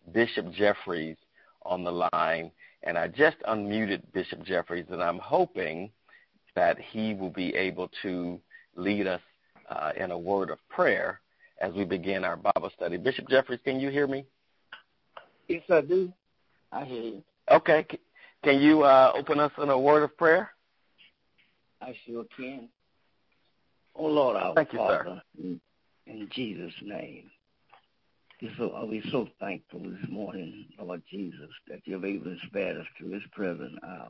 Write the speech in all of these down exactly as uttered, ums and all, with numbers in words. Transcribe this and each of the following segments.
Bishop Jeffries on the line, and I just unmuted Bishop Jeffries, and I'm hoping that he will be able to lead us uh, in a word of prayer as we begin our Bible study. Bishop Jeffries, can you hear me? Yes, I do. I hear you. Okay. Can you uh, open us in a word of prayer? I sure can. Oh, Lord, our Thank you, Father, sir. in, in Jesus' name, we're so, we're so thankful this morning, Lord Jesus, that you've able to spare us to this present hour.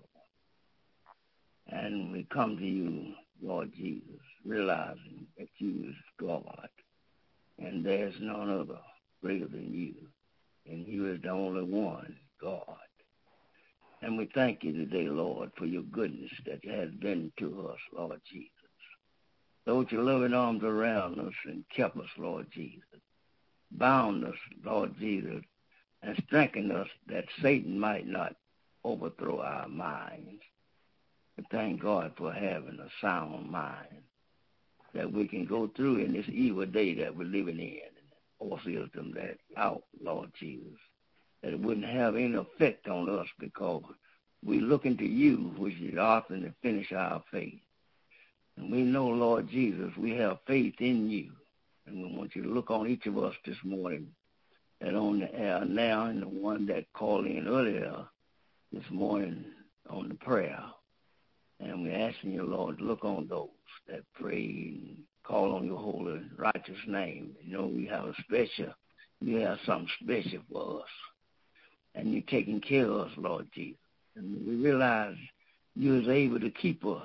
And we come to you, Lord Jesus, realizing that you is God, and there's none other greater than you, and you is the only one, God. And we thank you today, Lord, for your goodness that you have been to us, Lord Jesus. Lord, your loving arms around us and kept us, Lord Jesus. Bound us, Lord Jesus, and strengthened us that Satan might not overthrow our minds. We thank God for having a sound mind that we can go through in this evil day that we're living in, and also them that out, Lord Jesus, that it wouldn't have any effect on us because we look into you, which is the author and the finisher of our faith. And we know, Lord Jesus, we have faith in you. And we want you to look on each of us this morning, that on the air now and the one that called in earlier this morning on the prayer. And we're asking you, Lord, to look on those that pray and call on your holy, righteous name. You know, we have a special, you have something special for us. And you're taking care of us, Lord Jesus. And we realize you is able to keep us.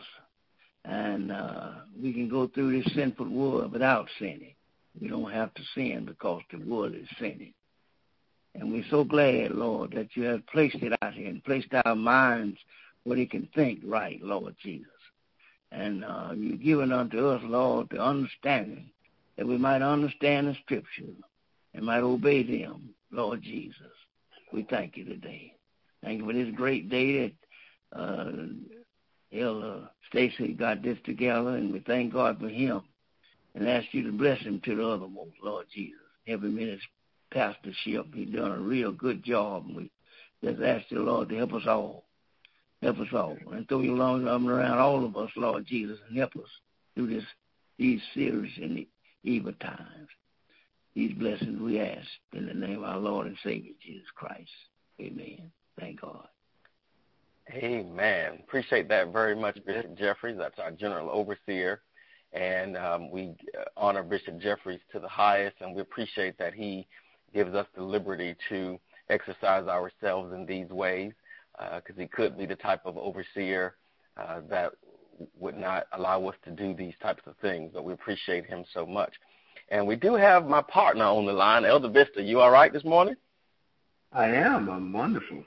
And uh, we can go through this sinful world without sinning. We don't have to sin because the world is sinning. And we're so glad, Lord, that you have placed it out here and placed our minds where they can think right, Lord Jesus. And uh, you've given unto us, Lord, the understanding that we might understand the Scripture and might obey them, Lord Jesus. We thank you today. Thank you for this great day that uh, Elder Stacy got this together, and we thank God for him and ask you to bless him to the othermost, Lord Jesus. Every minute's pastorship, he's done a real good job, and we just ask you, Lord, to help us all. Help us all. And throw your long arm around all of us, Lord Jesus, and help us through this, these serious and evil times. These blessings we ask in the name of our Lord and Savior, Jesus Christ. Amen. Thank God. Amen. Appreciate that very much, Bishop Jeffries. That's our general overseer. And um, we honor Bishop Jeffries to the highest, and we appreciate that he gives us the liberty to exercise ourselves in these ways, because uh, he could be the type of overseer uh, that would not allow us to do these types of things, but we appreciate him so much. And we do have my partner on the line, Elder Vista. You all right this morning? I am. I'm wonderful.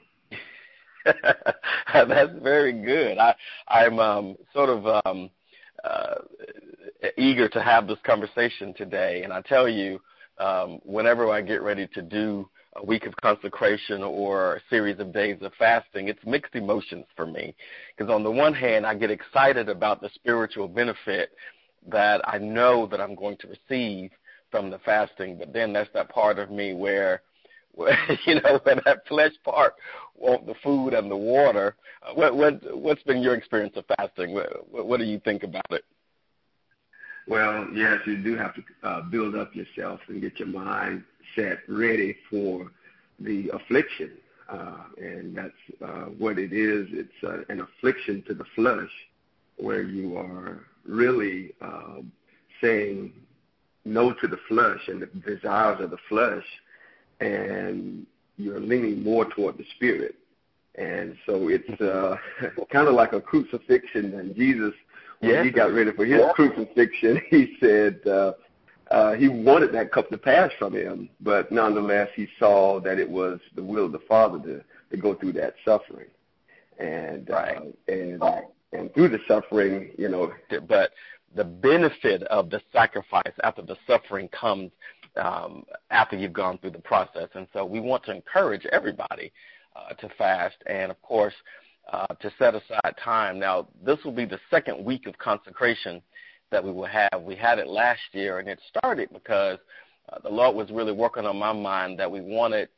That's very good. I, I'm um, sort of um, uh, eager to have this conversation today, and I tell you, um, whenever I get ready to do a week of consecration or a series of days of fasting, it's mixed emotions for me, because on the one hand, I get excited about the spiritual benefit that I know that I'm going to receive from the fasting, but then that's that part of me where, where you know, when that flesh part wants the food and the water. Uh, what, what, what's been your experience of fasting? What, what do you think about it? Well, yes, you do have to uh, build up yourself and get your mind set ready for the affliction, uh, and that's uh, what it is. It's uh, an affliction to the flesh, where you are really uh, saying no to the flesh and the desires of the flesh, and you're leaning more toward the Spirit. And so it's uh, kind of like a crucifixion. And Jesus, when yes. he got ready for his crucifixion, he said uh, uh, he wanted that cup to pass from him, but nonetheless he saw that it was the will of the Father to, to go through that suffering. And, right. uh, and, and through the suffering, you know. But the benefit of the sacrifice after the suffering comes um, after you've gone through the process. And so we want to encourage everybody uh, to fast and, of course, uh, to set aside time. Now, this will be the second week of consecration that we will have. We had it last year, and it started because uh, the Lord was really working on my mind that we wanted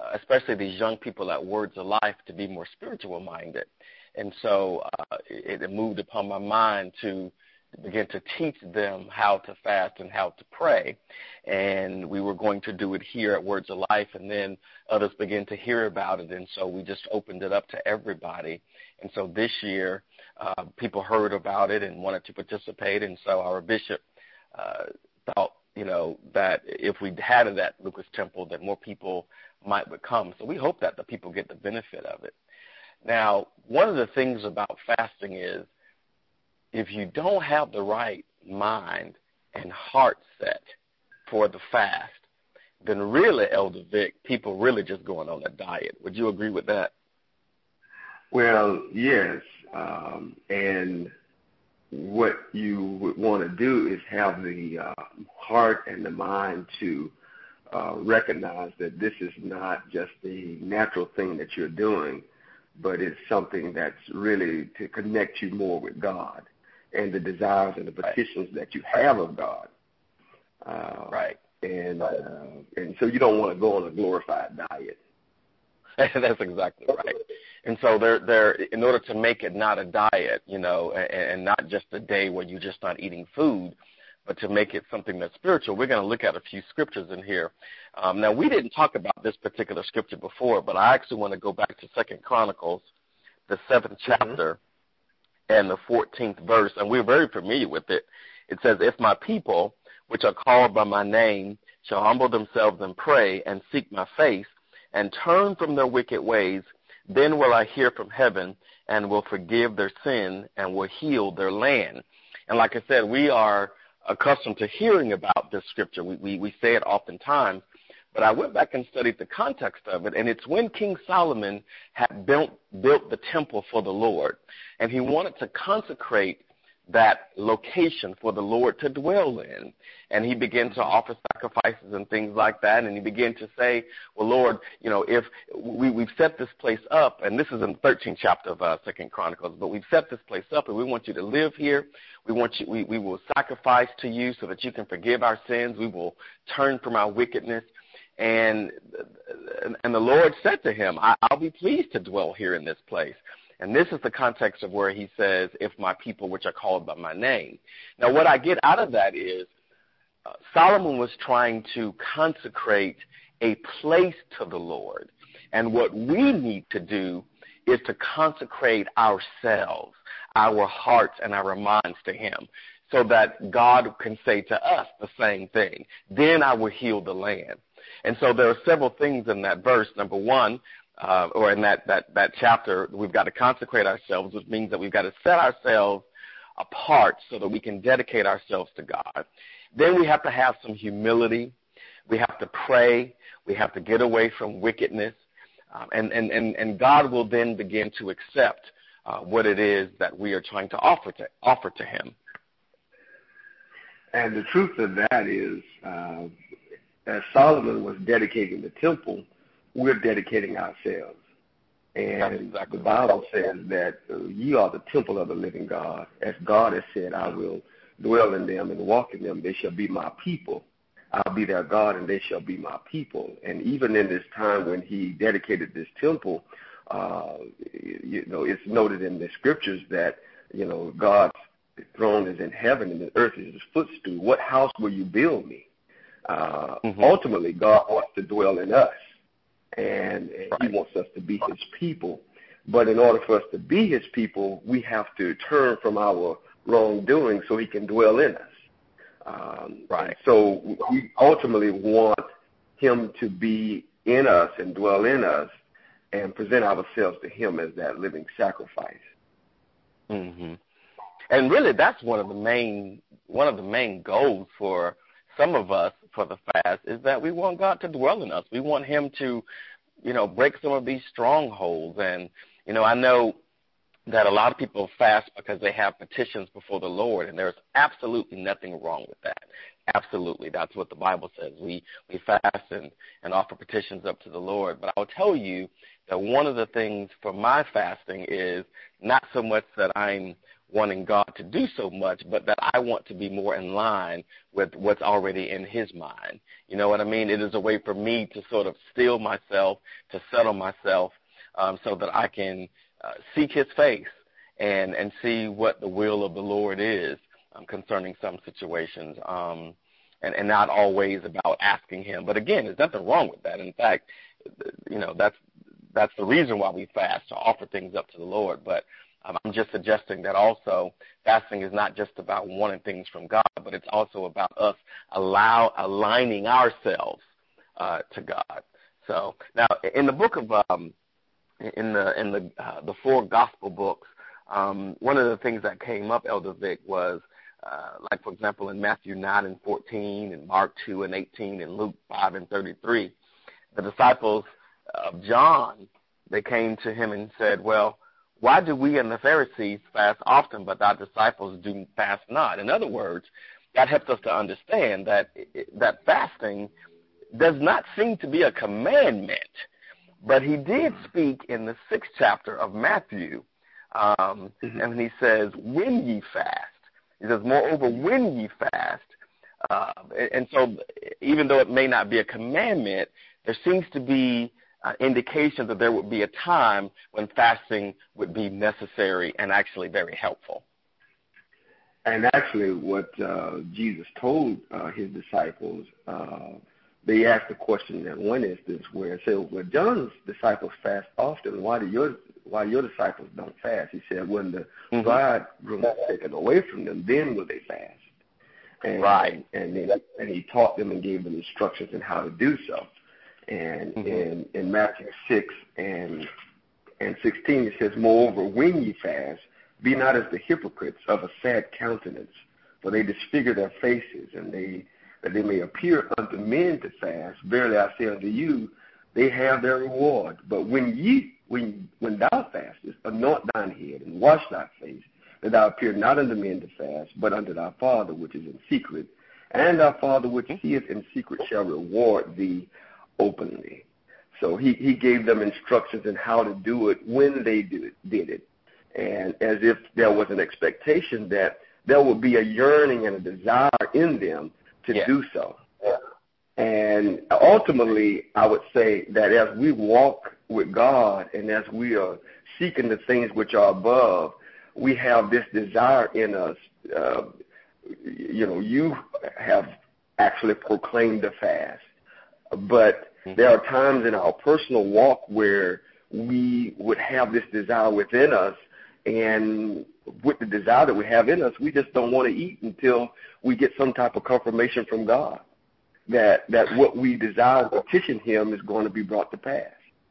uh, especially these young people at Words of Life, to be more spiritual minded. And so uh, it, it moved upon my mind to begin to teach them how to fast and how to pray. And we were going to do it here at Words of Life, and then others began to hear about it, and so we just opened it up to everybody. And so this year, uh, people heard about it and wanted to participate, and so our bishop uh, thought, you know, that if we had it at Lucas Temple, that more people might come. So we hope that the people get the benefit of it. Now, one of the things about fasting is, if you don't have the right mind and heart set for the fast, then really, Elder Vic, people really just going on a diet. Would you agree with that? Well, yes. Um, and what you would want to do is have the uh, heart and the mind to uh, recognize that this is not just a natural thing that you're doing, but it's something that's really to connect you more with God and the desires and the petitions right. that you have of God. Uh, right. And uh, and so you don't want to go on a glorified diet. That's exactly right. And so they're, they're, in order to make it not a diet, you know, and, and not just a day where you're just not eating food, but to make it something that's spiritual, we're going to look at a few scriptures in here. Um, now, we didn't talk about this particular scripture before, but I actually want to go back to Second Chronicles, the seventh chapter, mm-hmm. and the fourteenth verse, and we're very familiar with it. It says, if my people, which are called by my name, shall humble themselves and pray and seek my face and turn from their wicked ways, then will I hear from heaven and will forgive their sin and will heal their land. And like I said, we are accustomed to hearing about this scripture. We, we, we say it oftentimes, but I went back and studied the context of it, and it's when King Solomon had built, built the temple for the Lord, and he wanted to consecrate that location for the Lord to dwell in. And he began to offer sacrifices and things like that, and he began to say, well, Lord, you know, if we, we've set this place up, and this is in the thirteenth chapter of uh, Second Chronicles, but we've set this place up, and we want you to live here. We want you, we, we will sacrifice to you so that you can forgive our sins. We will turn from our wickedness. And, and the Lord said to him, I, I'll be pleased to dwell here in this place. And this is the context of where he says, if my people which are called by my name. Now, what I get out of that is uh, Solomon was trying to consecrate a place to the Lord. And what we need to do is to consecrate ourselves, our hearts and our minds to him, so that God can say to us the same thing. Then I will heal the land. And so there are several things in that verse. Number one, Uh, or in that, that, that chapter, we've got to consecrate ourselves, which means that we've got to set ourselves apart so that we can dedicate ourselves to God. Then we have to have some humility. We have to pray. We have to get away from wickedness. Um, and, and, and, and God will then begin to accept uh, what it is that we are trying to offer to, offer to him. And the truth of that is, uh, as Solomon was dedicating the temple, we're dedicating ourselves. And exactly the Bible right. says that uh, ye are the temple of the living God. As God has said, I will dwell in them and walk in them. They shall be my people. I'll be their God, and they shall be my people. And even in this time when he dedicated this temple, uh, you know, it's noted in the scriptures that, you know, God's throne is in heaven and the earth is his footstool. What house will you build me? Uh, mm-hmm. Ultimately, God wants to dwell in us. And, and right. he wants us to be his people. But in order for us to be his people, we have to turn from our wrongdoing so he can dwell in us. Um, right. So we ultimately want him to be in us and dwell in us and present ourselves to him as that living sacrifice. Mm-hmm. And really, that's one of the main one of the main goals for some of us for the fast, is that we want God to dwell in us. We want him to, you know, break some of these strongholds. And, you know, I know that a lot of people fast because they have petitions before the Lord, and there's absolutely nothing wrong with that. Absolutely. That's what the Bible says. We we fast and, and offer petitions up to the Lord. But I'll tell you that one of the things for my fasting is not so much that I'm wanting God to do so much, but that I want to be more in line with what's already in his mind. You know what I mean? It is a way for me to sort of still myself, to settle myself, um, so that I can uh, seek his face and, and see what the will of the Lord is um, concerning some situations, um, and, and not always about asking him. But again, there's nothing wrong with that. In fact, you know, that's that's the reason why we fast, to offer things up to the Lord. But um, I'm just suggesting that also fasting is not just about wanting things from God, but it's also about us allow aligning ourselves uh, to God. So now, in the book of um, in the in the uh, the four gospel books, um, one of the things that came up, Elder Vic, was uh, like, for example, in Matthew nine and fourteen, and Mark two and eighteen, and Luke five and thirty-three, the disciples of John, they came to him and said, well, why do we and the Pharisees fast often, but our disciples do fast not? In other words, that helps us to understand that that fasting does not seem to be a commandment. But he did speak in the sixth chapter of Matthew, um, mm-hmm. and he says, when ye fast. He says, moreover, when ye fast. Uh, and so even though it may not be a commandment, there seems to be uh, indications that there would be a time when fasting would be necessary and actually very helpful. And actually what uh, Jesus told uh, his disciples, uh, they asked a question in one instance where it said, well, John's disciples fast often. Why do your why your disciples don't fast? He said, when the mm-hmm. bridegroom is taken away from them, then will they fast. And, right. And, then, and he taught them and gave them instructions on how to do so. And mm-hmm. in, in Matthew six and and sixteen, it says, moreover, when ye fast, be not as the hypocrites of a sad countenance, for they disfigure their faces, and they that they may appear unto men to fast. Verily I say unto you, they have their reward. But when ye when when thou fastest, anoint thine head and wash thy face, that thou appear not unto men to fast, but unto thy Father which is in secret, and thy Father which seeth in secret shall reward thee openly. So he, he gave them instructions on how to do it when they do it, did it. And as if there was an expectation that there would be a yearning and a desire in them to yeah. do so. And ultimately, I would say that as we walk with God and as we are seeking the things which are above, we have this desire in us. Uh, you know, you have actually proclaimed the fast. But there are times in our personal walk where we would have this desire within us, and with the desire that we have in us, we just don't want to eat until we get some type of confirmation from God that that what we desire to petition him is going to be brought to pass.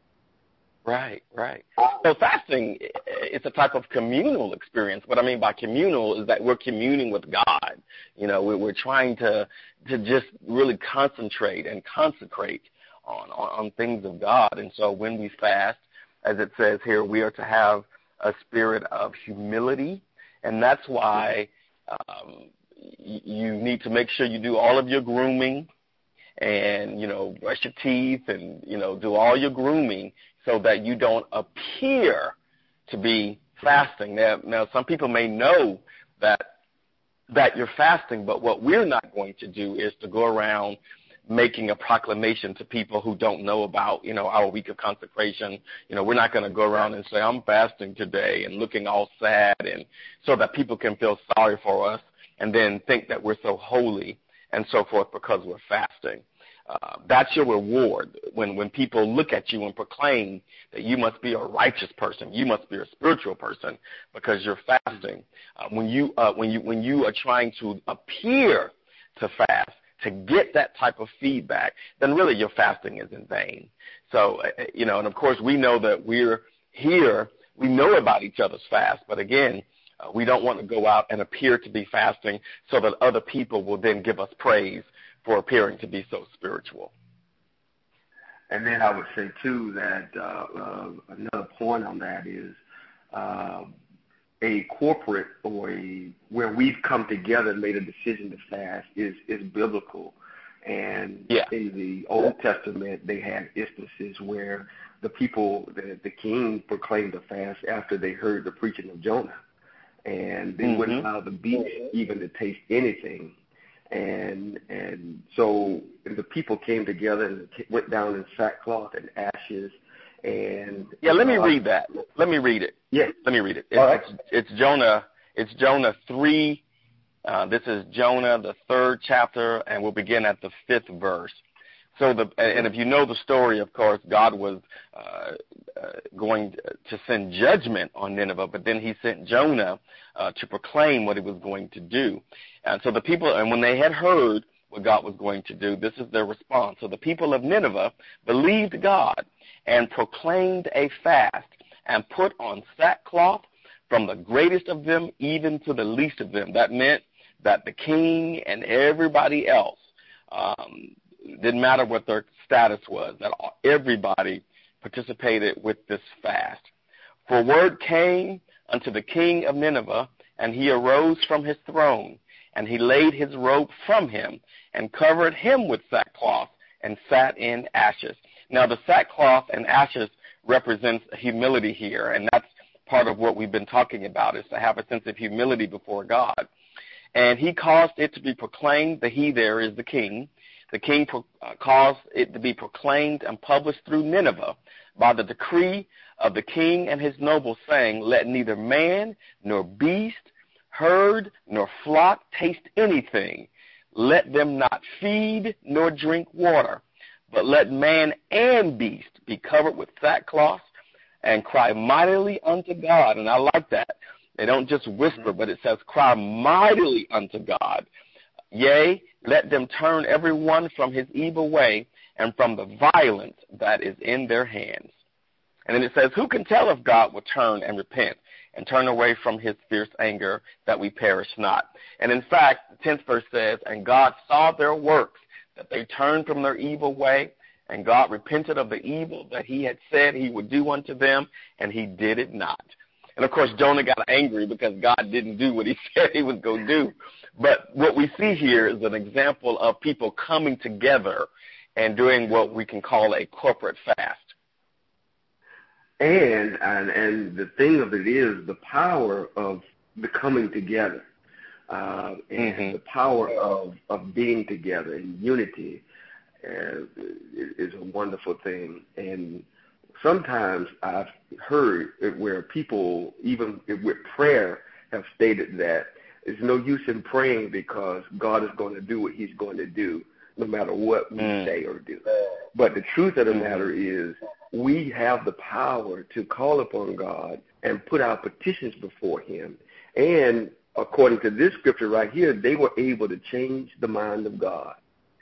Right, right. So fasting, it's a type of communal experience. What I mean by communal is that we're communing with God. You know, we're, we're trying to to just really concentrate and consecrate on, on, on things of God. And so when we fast, as it says here, we are to have a spirit of humility. And that's why um, you need to make sure you do all of your grooming and, you know, brush your teeth and, you know, do all your grooming so that you don't appear to be fasting. Now, now some people may know that that you're fasting, but what we're not going to do is to go around making a proclamation to people who don't know about, you know, our week of consecration. You know, we're not going to go around and say, I'm fasting today, and looking all sad, and so that people can feel sorry for us and then think that we're so holy and so forth because we're fasting. Uh, that's your reward when, when people look at you and proclaim that you must be a righteous person, you must be a spiritual person because you're fasting. Uh, when you uh, when you when you are trying to appear to fast to get that type of feedback, then really your fasting is in vain. So uh, you know, and of course we know that we're here. We know about each other's fast, but again, uh, we don't want to go out and appear to be fasting so that other people will then give us praise for appearing to be so spiritual. And then I would say, too, that uh, uh, another point on that is uh, a corporate or a, where we've come together and made a decision to fast is, is biblical. And yeah. in the Old Testament, they had instances where the people, the, the king proclaimed a fast after they heard the preaching of Jonah. and they mm-hmm. wouldn't allow the beast even to taste anything. And and so the people came together and went down in sackcloth and ashes. And yeah, let me uh, read that. Let me read it. Yeah, let me read it. It's, All right. it's, it's Jonah. It's Jonah three. Uh, this is Jonah, the third chapter, and we'll begin at the fifth verse. So, the and if you know the story, of course, God was uh, uh, going to send judgment on Nineveh, but then he sent Jonah uh, to proclaim what he was going to do. And so the people, and when they had heard what God was going to do, this is their response. So the people of Nineveh believed God and proclaimed a fast and put on sackcloth from the greatest of them even to the least of them. That meant that the king and everybody else, um, didn't matter what their status was, that everybody participated with this fast. For word came unto the king of Nineveh, and he arose from his throne, and he laid his robe from him, and covered him with sackcloth, and sat in ashes. Now, the sackcloth and ashes represents humility here, and that's part of what we've been talking about, is to have a sense of humility before God. And he caused it to be proclaimed, the he there is the king. The king pro- uh, caused it to be proclaimed and published through Nineveh by the decree of the king and his nobles, saying, let neither man nor beast, herd nor flock taste anything. Let them not feed nor drink water, but let man and beast be covered with sackcloth and cry mightily unto God. And I like that. They don't just whisper, but it says cry mightily unto God. Yea, let them turn every one from his evil way and from the violence that is in their hands. And then it says, who can tell if God will turn and repent and turn away from his fierce anger that we perish not? And in fact, the tenth verse says, and God saw their works, that they turned from their evil way, and God repented of the evil that he had said he would do unto them, and he did it not. And, of course, Jonah got angry because God didn't do what he said he was going to do. But what we see here is an example of people coming together and doing what we can call a corporate fast. And, and and the thing of it is the power of the coming together, uh, and mm-hmm. the power of, of being together in unity uh, is a wonderful thing. And sometimes I've heard where people, even with prayer, have stated that there's no use in praying because God is going to do what he's going to do no matter what we mm. say or do. But the truth of the mm. matter is we have the power to call upon God and put our petitions before him. And according to this scripture right here, they were able to change the mind of God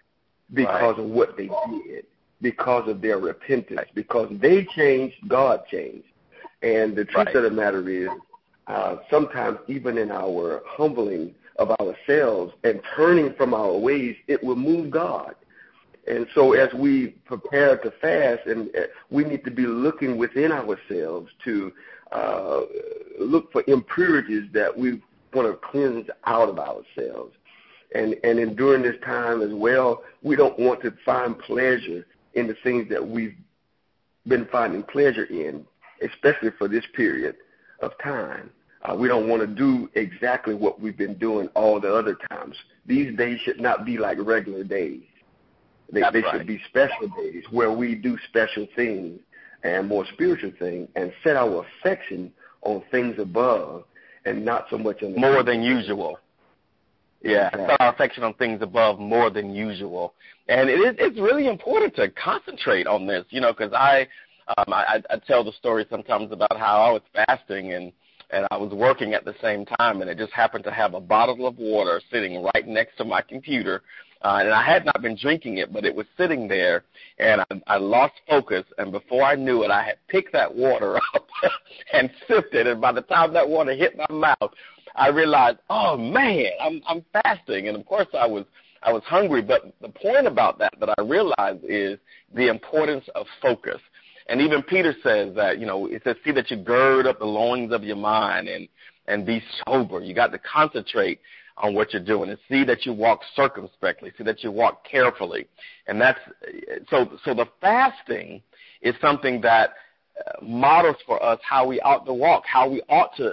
because right. of what they did, because of their repentance, because they changed, God changed. And the truth right. of the matter is, uh, sometimes even in our humbling of ourselves and turning from our ways, it will move God. And so as we prepare to fast, and we need to be looking within ourselves to uh, look for impurities that we want to cleanse out of ourselves. And, and in during this time as well, we don't want to find pleasure in the things that we've been finding pleasure in, especially for this period of time. Uh, we don't want to do exactly what we've been doing all the other times. These days should not be like regular days. They, they right. should be special days where we do special things and more spiritual things and set our affection on things above and not so much on the more than usual. Yeah, exactly. Set our affection on things above more than usual. And it is, it's really important to concentrate on this, you know, because I, um, I, I tell the story sometimes about how I was fasting and, and I was working at the same time, and it just happened to have a bottle of water sitting right next to my computer. Uh, and I had not been drinking it, but it was sitting there, and I, I lost focus, and before I knew it, I had picked that water up and sipped it, and by the time that water hit my mouth, I realized, oh, man, I'm, I'm fasting. And, of course, I was I was hungry, but the point about that that I realized is the importance of focus. And even Peter says that, you know, it says, see that you gird up the loins of your mind and, and be sober. You got to concentrate on what you're doing and see that you walk circumspectly, see that you walk carefully. And that's so so the fasting is something that models for us how we ought to walk, how we ought to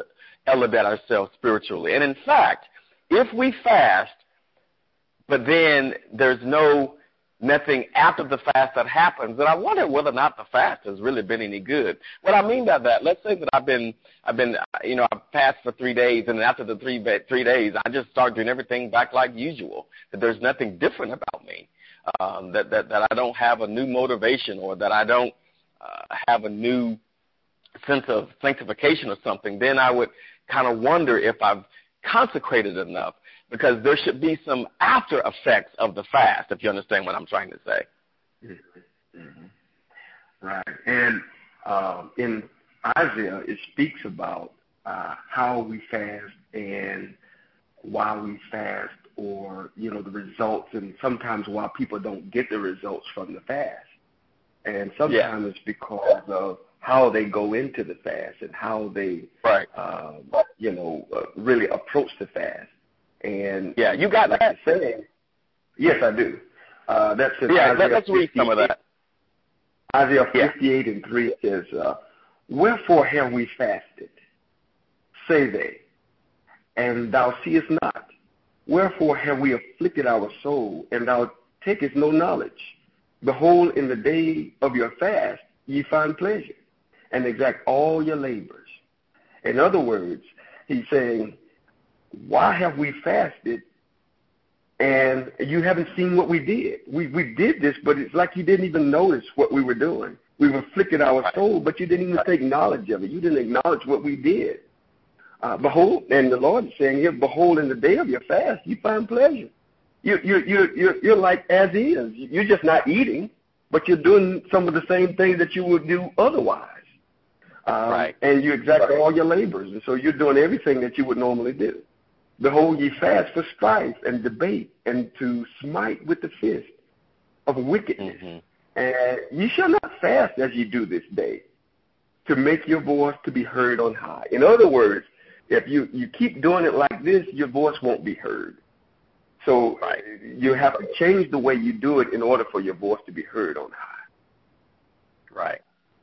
elevate ourselves spiritually. And in fact, if we fast, but then there's no nothing after the fast that happens, then I wonder whether or not the fast has really been any good. What I mean by that, let's say that I've been, I've been, you know, I fast for three days, and then after the three three days, I just start doing everything back like usual. That there's nothing different about me. Um, that, that that I don't have a new motivation, or that I don't uh, have a new sense of sanctification or something. Then I would kind of wonder if I've consecrated enough, because there should be some after effects of the fast, if you understand what I'm trying to say. Mm-hmm. Mm-hmm. Right. And uh, in Isaiah, it speaks about uh, how we fast and why we fast, or, you know, the results, and sometimes why people don't get the results from the fast. And sometimes yeah. it's because of how they go into the fast and how they, right. uh, you know, uh, really approach the fast. And yeah, you got like that? You're saying, yes, I do. Uh, that's in yeah. Isaiah Let's read some of that. Isaiah fifty-eight yeah. and three says, uh, "Wherefore have we fasted? Say they, and thou seest not. Wherefore have we afflicted our soul, and thou takest no knowledge? Behold, in the day of your fast ye find pleasure, and exact all your labors." In other words, he's saying, why have we fasted and you haven't seen what we did? We we did this, but it's like you didn't even notice what we were doing. We've afflicted our soul, but you didn't even take knowledge of it. You didn't acknowledge what we did. Uh, behold, and the Lord is saying here, behold, in the day of your fast, you find pleasure. You, you, you, you're, you're like as is. You're just not eating, but you're doing some of the same things that you would do otherwise. Um, right. And you exact right. all your labors, and so you're doing everything that you would normally do. Behold, ye fast for strife and debate, and to smite with the fist of wickedness. Mm-hmm. And ye shall not fast as ye do this day, to make your voice to be heard on high. In other words, if you, you keep doing it like this, your voice won't be heard. So right. you have to change the way you do it in order for your voice to be heard on high. Right.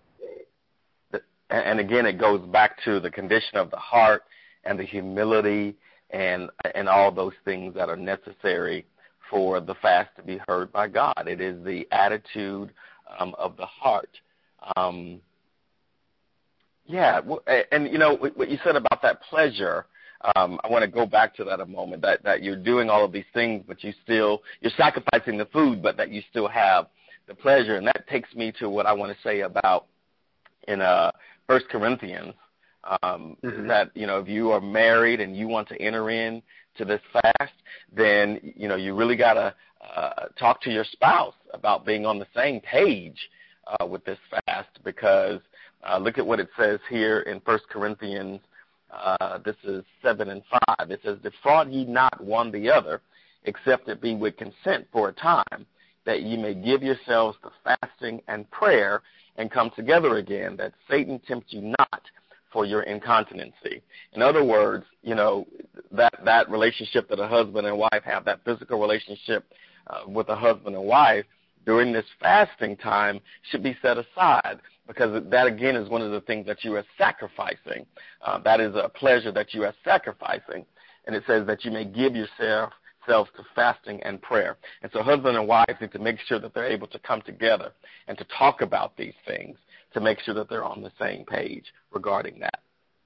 And again, it goes back to the condition of the heart and the humility and and all those things that are necessary for the fast to be heard by God. It is the attitude um, of the heart. Um, yeah, and, you know, what you said about that pleasure, um, I want to go back to that a moment, that, that you're doing all of these things, but you still, you're sacrificing the food, but that you still have the pleasure. And that takes me to what I want to say about in uh, First Corinthians, um, mm-hmm. that, you know, if you are married and you want to enter in to this fast, then, you know, you really got to uh, talk to your spouse about being on the same page uh, with this fast, because uh, look at what it says here in First Corinthians. Uh, this is seven and five. It says, "Defraud ye not one the other, except it be with consent for a time, that ye may give yourselves to fasting and prayer, and come together again, that Satan tempt you not for your incontinency." In other words, you know, that, that relationship that a husband and wife have, that physical relationship uh, with a husband and wife during this fasting time should be set aside, because that, again, is one of the things that you are sacrificing. Uh, that is a pleasure that you are sacrificing. And it says that you may give yourself selves to fasting and prayer. And so husband and wife need to make sure that they're able to come together and to talk about these things, to make sure that they're on the same page regarding that.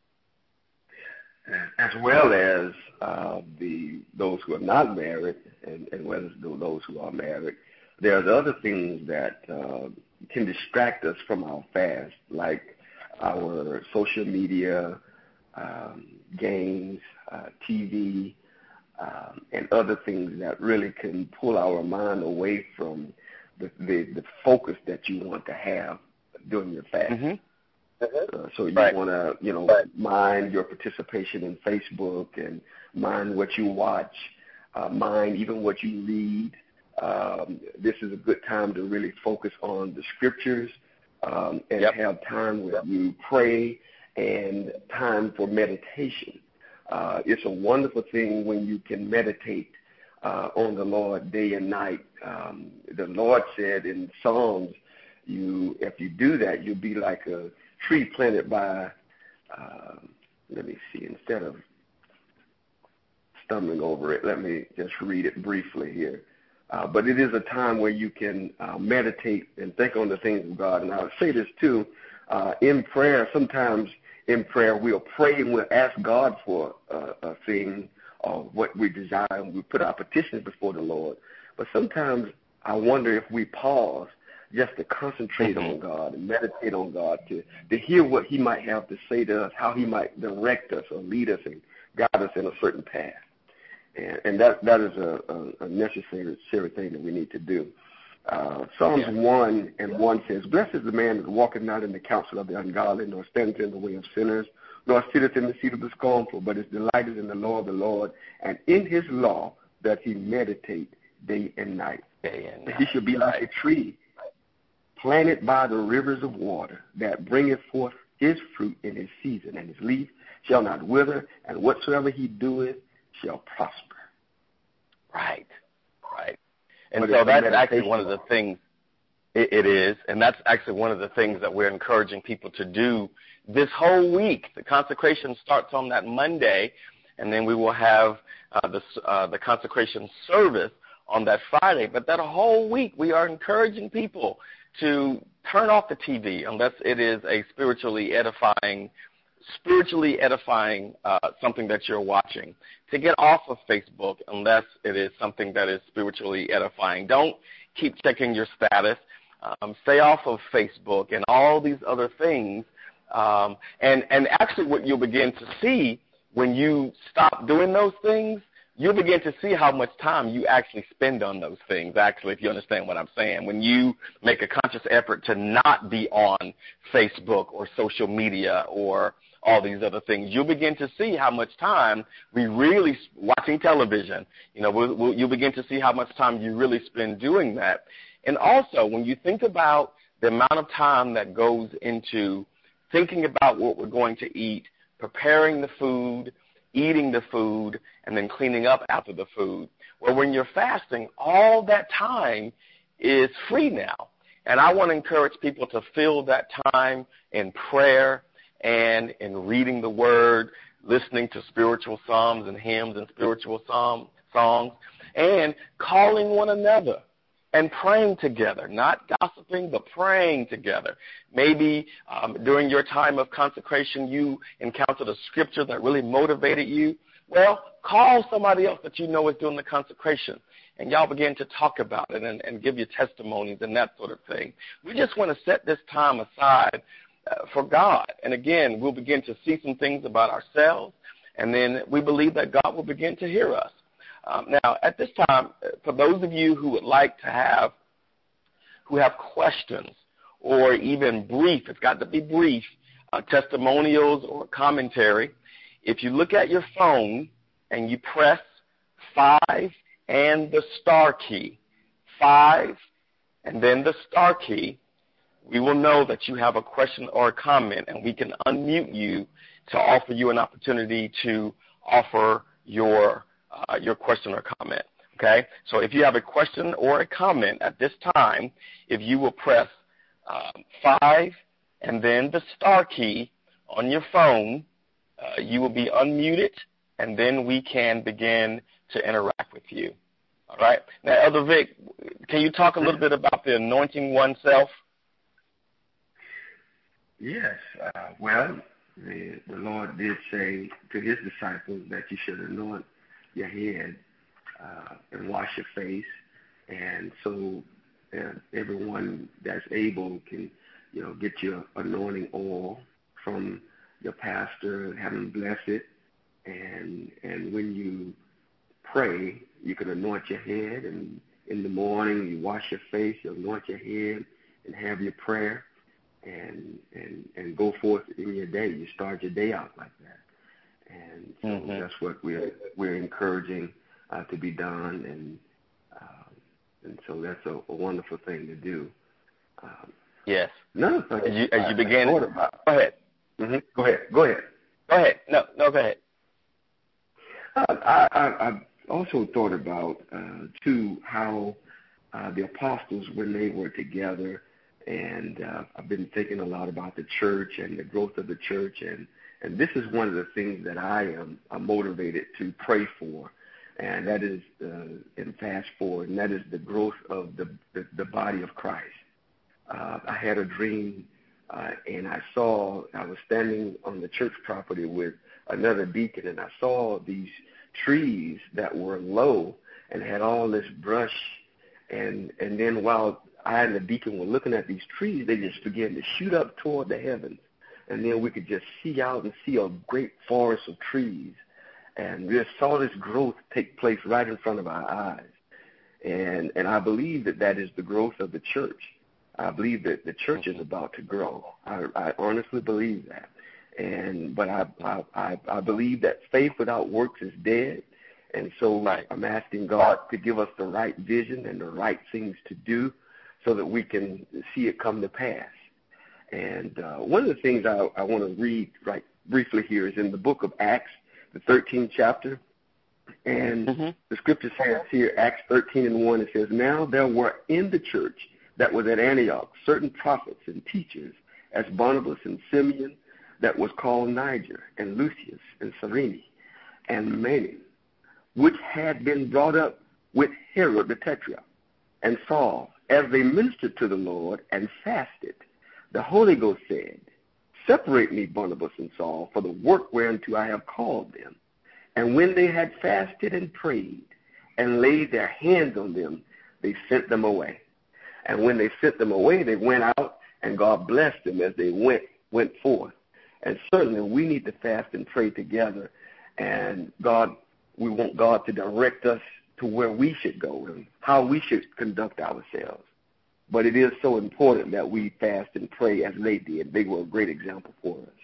As well as uh, the those who are not married, and, and whether those who are married, there's other things that uh, can distract us from our fast, like our social media, um, games, uh, T V, um, and other things that really can pull our mind away from the, the, the focus that you want to have during your fast. Mm-hmm. Uh, so you right. want to, you know, right. mind your participation in Facebook, and mind what you watch, uh, mind even what you read. Um, this is a good time to really focus on the scriptures um, and yep. have time where you pray and time for meditation. Uh, it's a wonderful thing when you can meditate uh, on the Lord day and night. Um, the Lord said in Psalms, you if you do that, you'll be like a tree planted by uh, let me see, instead of stumbling over it, let me just read it briefly here. Uh, but it is a time where you can uh, meditate and think on the things of God. And I would say this too, uh, in prayer, sometimes in prayer we'll pray and we'll ask God for uh, a thing or what we desire, and we put our petitions before the Lord. But sometimes I wonder if we pause just to concentrate mm-hmm. on God and meditate on God, to, to hear what he might have to say to us, how he might direct us or lead us and guide us in a certain path. And, and that that is a, a, a necessary, necessary thing that we need to do. Uh, Psalms yeah. one and one says, "Blessed is the man that walketh not in the counsel of the ungodly, nor standeth in the way of sinners, nor sitteth in the seat of the scornful, but is delighted in the law of the Lord, and in his law doth he meditate day and night. Day and night. He shall be like a tree planted by the rivers of water, that bringeth forth his fruit in his season, and his leaf shall not wither, and whatsoever he doeth shall prosper." Right, right. And but so that's actually one of the things, it, it is, and that's actually one of the things that we're encouraging people to do this whole week. The consecration starts on that Monday, and then we will have uh, the, uh, the consecration service on that Friday. But that whole week, we are encouraging people to turn off the T V unless it is a spiritually edifying spiritually edifying uh, something that you're watching, to get off of Facebook unless it is something that is spiritually edifying. Don't keep checking your status. Um, stay off of Facebook and all these other things. Um, and, and actually what you'll begin to see when you stop doing those things, you'll begin to see how much time you actually spend on those things, actually, if you understand what I'm saying. When you make a conscious effort to not be on Facebook or social media or all these other things, you'll begin to see how much time we really, watching television, you know, we'll, we'll, you'll begin to see how much time you really spend doing that. And also, when you think about the amount of time that goes into thinking about what we're going to eat, preparing the food, eating the food, and then cleaning up after the food, well, when you're fasting, all that time is free now. And I want to encourage people to fill that time in prayer and in reading the Word, listening to spiritual psalms and hymns and spiritual psalm, songs, and calling one another and praying together, not gossiping, but praying together. Maybe um, during your time of consecration you encountered a scripture that really motivated you. Well, call somebody else that you know is doing the consecration, and y'all begin to talk about it and, and give your testimonies and that sort of thing. We just want to set this time aside uh, for God. And again, we'll begin to see some things about ourselves, and then we believe that God will begin to hear us. Um, now, at this time, for those of you who would like to have, who have questions or even brief, it's got to be brief, uh, testimonials or commentary, if you look at your phone and you press five and the star key, five and then the star key, we will know that you have a question or a comment, and we can unmute you to offer you an opportunity to offer your uh, your question or comment. Okay? So if you have a question or a comment at this time, if you will press um, five and then the star key on your phone, uh, you will be unmuted, and then we can begin to interact with you. All right? Now, Elder Vic, can you talk a little bit about the anointing oneself? Yes. Uh, well, the, the Lord did say to his disciples that you should anoint your head uh, and wash your face. And so uh, everyone that's able can, you know, get your anointing oil from your pastor, have him bless it. And, and when you pray, you can anoint your head. And in the morning, you wash your face, you anoint your head, and have your prayer. And, and and go forth in your day. You start your day out like that, and so mm-hmm. that's what we're we're encouraging uh, to be done, and uh, and so that's a, a wonderful thing to do. Um, yes. Another thing as you, as I, you begin. I about, go ahead. Mm-hmm. Go ahead. Go ahead. Go ahead. No, no, go ahead. Uh, I, I I also thought about uh, too how uh, the apostles, when they were together, and uh, I've been thinking a lot about the church and the growth of the church, and, and this is one of the things that I am I'm motivated to pray for, and that is uh, and fast forward, and that is the growth of the, the, the body of Christ. Uh, I had a dream, uh, and I saw, I was standing on the church property with another deacon, and I saw these trees that were low and had all this brush, and and then while I and the deacon were looking at these trees, they just began to shoot up toward the heavens, and then we could just see out and see a great forest of trees, and we just saw this growth take place right in front of our eyes, and and I believe that that is the growth of the church. I believe that the church is about to grow. I, I honestly believe that. And but I, I I believe that faith without works is dead, and so right. I'm asking God to give us the right vision and the right things to do, so that we can see it come to pass. And uh, one of the things I, I want to read right briefly here is in the book of Acts, the thirteenth chapter, and mm-hmm. the scripture says here, Acts thirteen and one, it says, "Now there were in the church that was at Antioch certain prophets and teachers, as Barnabas and Simeon, that was called Niger, and Lucius, and Cyrene, and Manaen, which had been brought up with Herod the Tetrarch, and Saul, as they ministered to the Lord and fasted. The Holy Ghost said, Separate me, Barnabas and Saul, for the work whereunto I have called them. And when they had fasted and prayed, and laid their hands on them, they sent them away. And when they sent them away, they went out, and God blessed them as they went went forth." And certainly we need to fast and pray together, and God, we want God to direct us to where we should go and how we should conduct ourselves. But it is so important that we fast and pray as they did. They were a great example for us.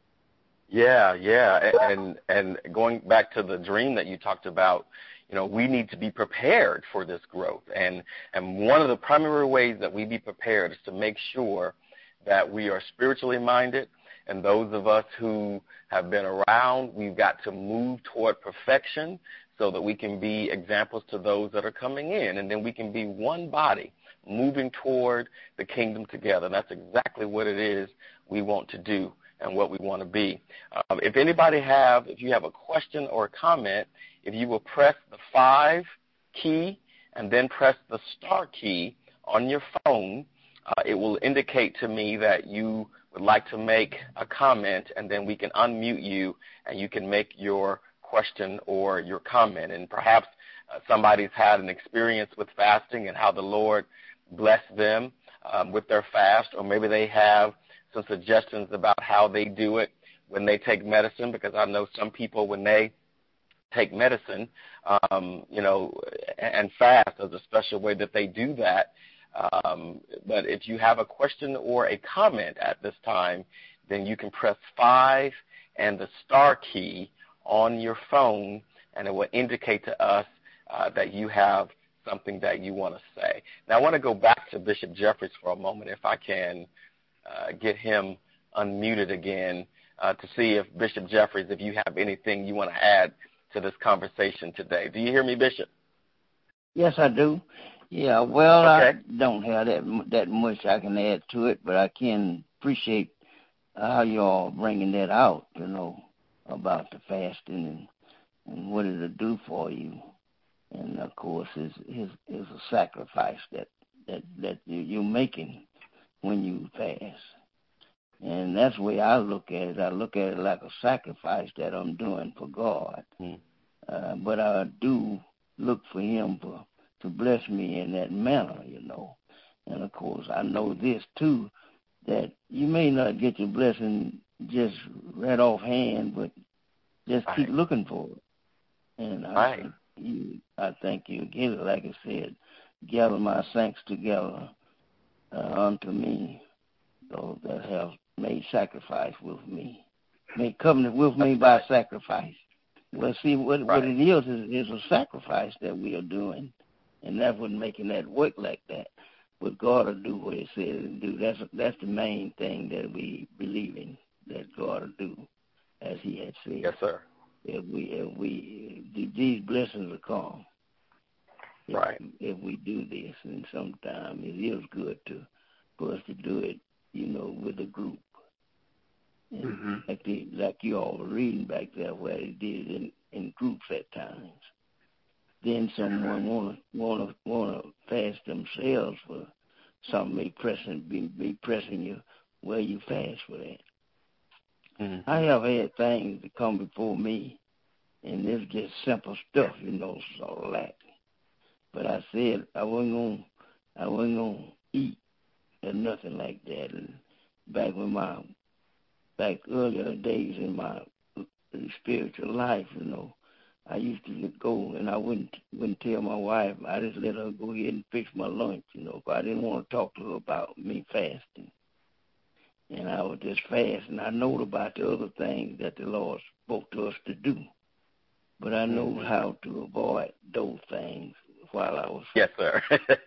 Yeah, yeah, and and going back to the dream that you talked about, you know, we need to be prepared for this growth, and and one of the primary ways that we be prepared is to make sure that we are spiritually minded. And those of us who have been around, we've got to move toward perfection so that we can be examples to those that are coming in. And then we can be one body moving toward the kingdom together. And that's exactly what it is we want to do and what we want to be. Um, if anybody have, if you have a question or a comment, if you will press the five key and then press the star key on your phone, uh, it will indicate to me that you would like to make a comment, and then we can unmute you and you can make your question or your comment. And perhaps uh, somebody's had an experience with fasting and how the Lord blessed them um, with their fast, or maybe they have some suggestions about how they do it when they take medicine, because I know some people, when they take medicine, um, you know, and fast, there's a special way that they do that. Um, but if you have a question or a comment at this time, then you can press five and the star key on your phone, and it will indicate to us uh, that you have something that you want to say. Now, I want to go back to Bishop Jeffries for a moment, if I can uh, get him unmuted again, uh, to see if, Bishop Jeffries, if you have anything you want to add to this conversation today. Do you hear me, Bishop? Yes, I do. Yeah, well, okay. I don't have that that much I can add to it, but I can appreciate how y'all bringing that out, you know, about the fasting and, and what it'll do for you. And, of course, it's, it's, it's a sacrifice that, that, that you're making when you fast. And that's the way I look at it. I look at it like a sacrifice that I'm doing for God. Mm. Uh, but I do look for him for to bless me in that manner, you know. And, of course, I know this, too, that you may not get your blessing just right off hand, but just right. keep looking for it. And I, right. think you, I think you get it, like I said, gather my saints together uh, unto me, those that have made sacrifice with me, made covenant with me by sacrifice. Well, see, what, right. what it is, is is a sacrifice that we are doing. And that's what making that work like that. But God will do what he said to do. That's that's the main thing that we believe in, that God will do, as he had said. Yes, sir. If we, if we, these blessings will come. If, right. If we do this, and sometimes it is good to for us to do it, you know, with a group. Mm-hmm. Like they, like you all were reading back there, where they did it in, in groups at times. Then someone wanna wanna wanna fast themselves for something may pressing be, be pressing you. Well, you fast for that. Mm-hmm. I have had things that come before me, and it's just simple stuff, you know, sort of like. But I said I wasn't gonna, I wasn't gonna eat or nothing like that. And back when my, back earlier days in my spiritual life, you know, I used to go and I wouldn't wouldn't tell my wife. I just let her go ahead and fix my lunch, you know, but I didn't want to talk to her about me fasting. And I would just fast, and I know about the other things that the Lord spoke to us to do. But I know mm-hmm. how to avoid those things while I was. Yes, sir.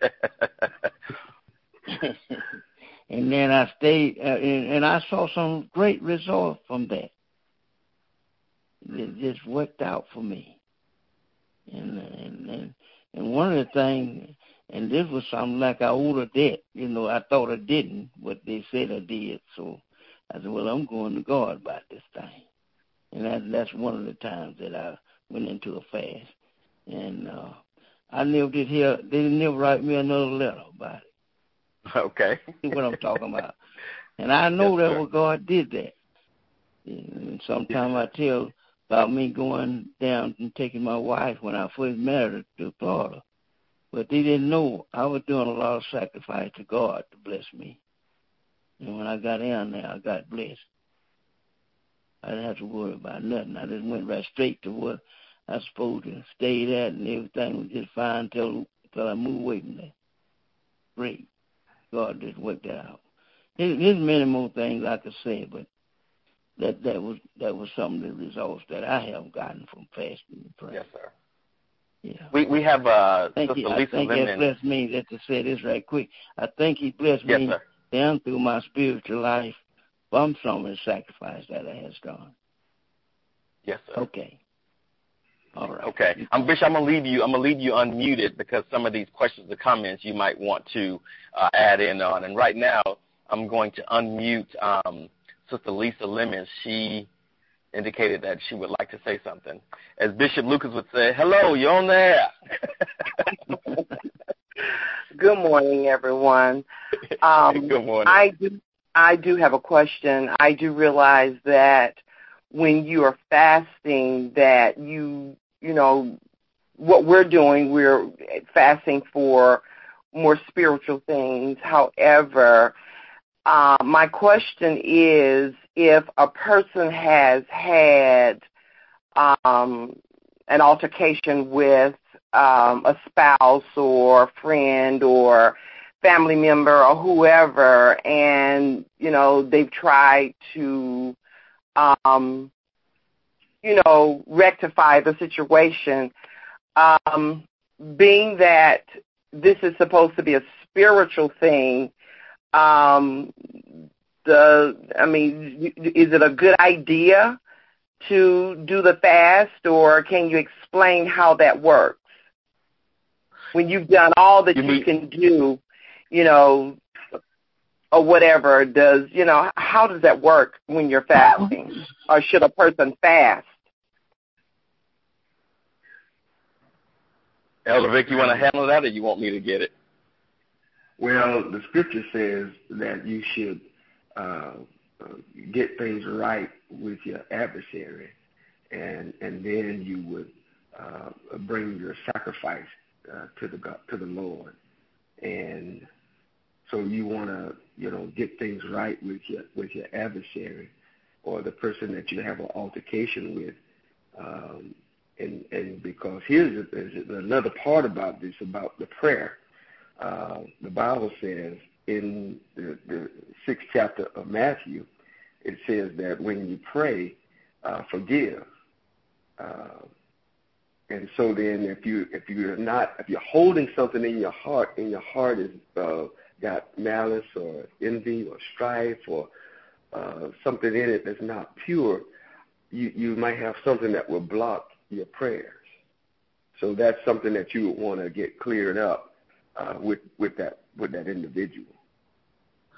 And then I stayed, uh, and, and I saw some great results from that. It just worked out for me. And and and, and one of the things, and this was something like I owed a debt. You know, I thought I didn't, but they said I did. So I said, well, I'm going to God about this thing. And that, that's one of the times that I went into a fast. And uh, I never did hear, they didn't never write me another letter about it. Okay. See what I'm talking about. And I know yes, that sir. what God did that. And sometimes I tell about me going down and taking my wife when I first married her to Florida. But they didn't know I was doing a lot of sacrifice to God to bless me. And when I got down there, I got blessed. I didn't have to worry about nothing. I just went right straight to what I was supposed to stay at, and everything was just fine until, until I moved away from there. Great. God just worked that out. There's, there's many more things I could say, but that that was that was some of the results that I have gotten from fasting and praying. Yes, sir. Yeah. We we have uh, Thank Sister you. Lisa I think Lemon. He blessed me, that to say this right quick. I think He blessed yes, me sir. down through my spiritual life from some of the sacrifice that I has done. Yes, sir. Okay. All right. Okay. Um, Bishop, I'm gonna leave you. I'm gonna leave you unmuted because some of these questions or comments you might want to uh, add in on. And right now, I'm going to unmute um, Sister Lisa Lemon. She indicated that she would like to say something. As Bishop Lucas would say, hello, you're on there. Good morning, everyone. Um, Good morning. I do, I do have a question. I do realize that when you are fasting, that you, you know, what we're doing, we're fasting for more spiritual things. However, uh, my question is, if a person has had um, an altercation with um, a spouse or a friend or family member or whoever, and, you know, they've tried to, um, you know, rectify the situation, um, being that this is supposed to be a spiritual thing, um, the, I mean, is it a good idea to do the fast, or can you explain how that works? When you've done all that you, you can do, you know, or whatever, does, you know, how does that work when you're fasting? Or should a person fast? Elder Vic, you want to handle that, or you want me to get it? Well, the scripture says that you should uh, get things right with your adversary, and and then you would uh, bring your sacrifice uh, to the God, to the Lord, and so you want to you know get things right with your with your adversary or the person that you have an altercation with, um, and and because here's another part about this about the prayer. Uh, the Bible says in the, the sixth chapter of Matthew, it says that when you pray, uh, forgive. Uh, and so then, if you if you're not if you're holding something in your heart, and your heart is uh, got malice or envy or strife or uh, something in it that's not pure, you you might have something that will block your prayers. So that's something that you would want to get cleared up uh, with with that with that individual.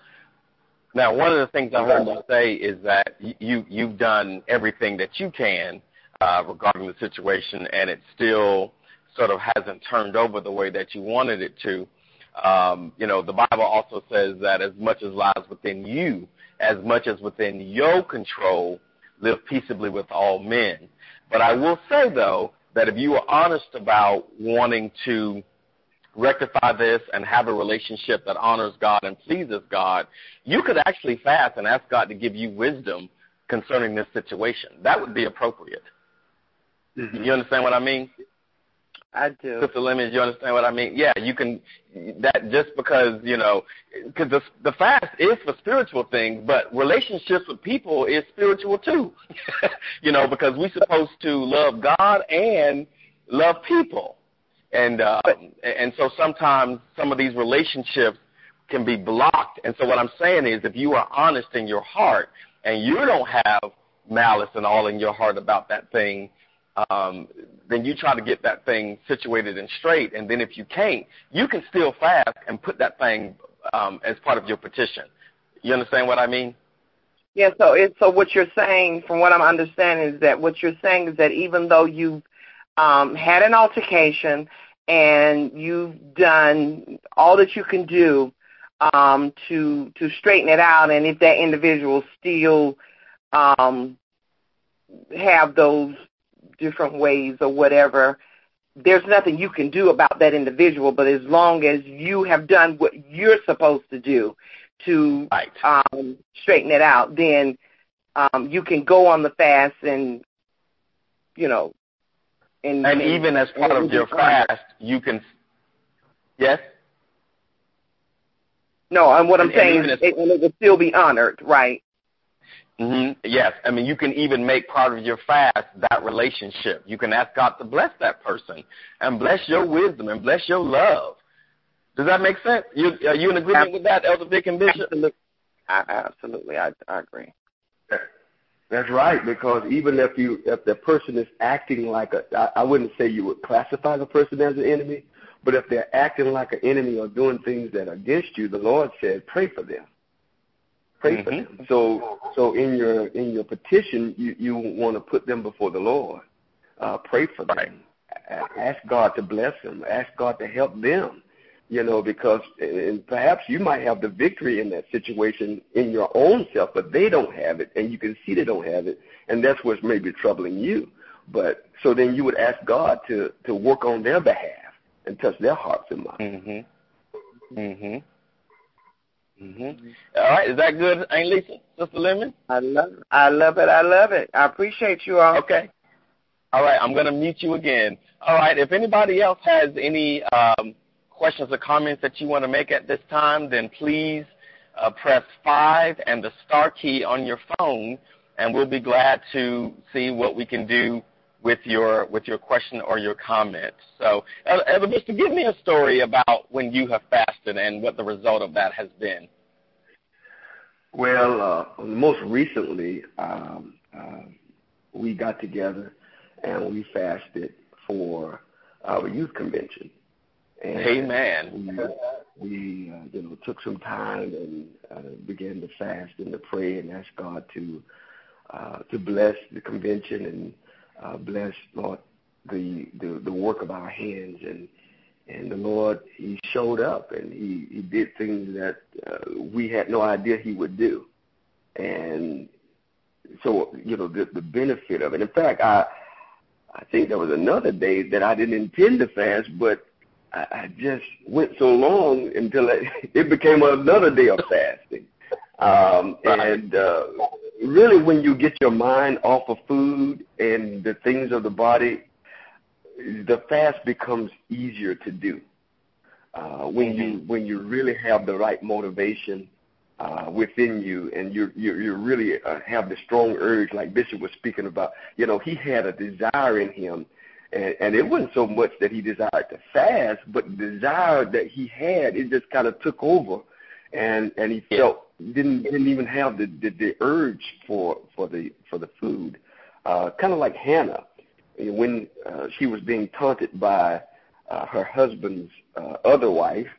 Now, one of the things I heard you say is that you, you've done everything that you can uh, regarding the situation, and it still sort of hasn't turned over the way that you wanted it to. Um, you know, the Bible also says that as much as lies within you, as much as within your control, live peaceably with all men. But I will say, though, that if you are honest about wanting to rectify this and have a relationship that honors God and pleases God, you could actually fast and ask God to give you wisdom concerning this situation. That would be appropriate. Mm-hmm. You understand what I mean? I do. Sister Lemons, you understand what I mean? Yeah, you can, that just because, you know, because the, the fast is for spiritual things, but relationships with people is spiritual too. You know, because we're supposed to love God and love people. And, uh, and so sometimes some of these relationships can be blocked. And so what I'm saying is if you are honest in your heart and you don't have malice and all in your heart about that thing, um, then you try to get that thing situated and straight. And then if you can't, you can still fast and put that thing um, as part of your petition. You understand what I mean? Yeah, so it's, so what you're saying, from what I'm understanding, is that what you're saying is that even though you've um, had an altercation and you've done all that you can do um, to to straighten it out, and if that individual still um, have those different ways or whatever, there's nothing you can do about that individual, but as long as you have done what you're supposed to do to right. um, straighten it out, then um, you can go on the fast and, you know. And, and, and even as part of your fast, you can, yes? No, and what I'm and, saying and is it, and it will still be honored, right? Mm-hmm. Yes. I mean, you can even make part of your fast that relationship. You can ask God to bless that person and bless your wisdom and bless your love. Does that make sense? You, are you in agreement with that, Elder Vic and Bishop? Absolutely. I, absolutely. I, I agree. That's right, because even if you if the person is acting like a, I, I wouldn't say you would classify the person as an enemy, but if they're acting like an enemy or doing things that are against you, the Lord said, pray for them. Pray mm-hmm. for them. So, so in your in your petition, you, you want to put them before the Lord. Uh, pray for them. Right. Ask God to bless them. Ask God to help them. You know, because and perhaps you might have the victory in that situation in your own self, but they don't have it, and you can see they don't have it, and that's what's maybe troubling you. But so then you would ask God to to work on their behalf and touch their hearts and minds. Mm-hmm. Mm-hmm. Mm-hmm. All right, is that good, Aunt Lisa, Sister Lemon? I love it. I love it. I love it. I appreciate you all. Okay. All right, I'm going to mute you again. All right, if anybody else has any um, questions or comments that you want to make at this time, then please uh, press five and the star key on your phone, and we'll be glad to see what we can do with your with your question or your comment. So, Elder Bishop, give me a story about when you have fasted and what the result of that has been. Well, uh, most recently, um, uh, we got together and we fasted for our youth convention. And Amen. We, we uh, you know, took some time and uh, began to fast and to pray and ask God to uh, to bless the convention and uh, bless, Lord, the, the the work of our hands. And and the Lord, He showed up and He, he did things that uh, we had no idea He would do. And so, you know, the, the benefit of it. In fact, I I think there was another day that I didn't intend to fast, but I just went so long until it, it became another day of fasting. Um, and uh, really, when you get your mind off of food and the things of the body, the fast becomes easier to do. Uh, when mm-hmm. you when you really have the right motivation uh, within you, and you you, you really uh, have the strong urge, like Bishop was speaking about. You know, he had a desire in him. And, and it wasn't so much that he desired to fast, but the desire that he had, it just kind of took over, and and he felt didn't didn't even have the the, the urge for for the for the food, uh, kind of like Hannah, when uh, she was being taunted by uh, her husband's uh, other wife.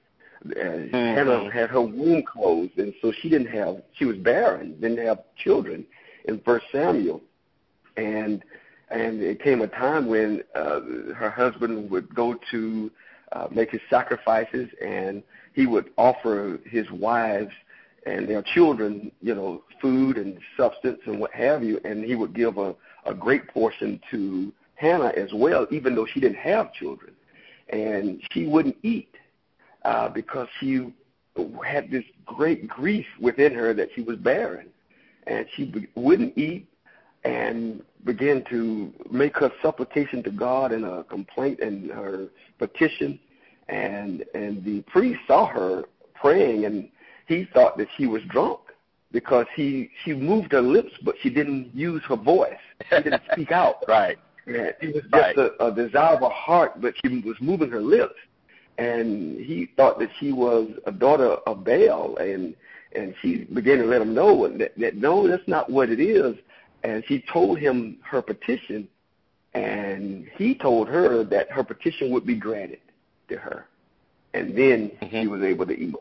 And Mm-hmm. Hannah had her womb closed, and so she didn't have, she was barren, didn't have children in First Samuel. And and it came a time when uh, her husband would go to uh, make his sacrifices, and he would offer his wives and their children, you know, food and substance and what have you, and he would give a, a great portion to Hannah as well, even though she didn't have children. And she wouldn't eat uh, because she had this great grief within her that she was barren. And she be- wouldn't eat and began to make her supplication to God and a complaint and her petition. And and the priest saw her praying, and he thought that she was drunk because he she moved her lips, but she didn't use her voice. She didn't speak out. Right. And it was just right. a, a desire of her heart, but she was moving her lips. And he thought that she was a daughter of Baal, and and she began to let him know that, that no, that's not what it is. And she told him her petition, and he told her that her petition would be granted to her. And then mm-hmm. she was able to eat.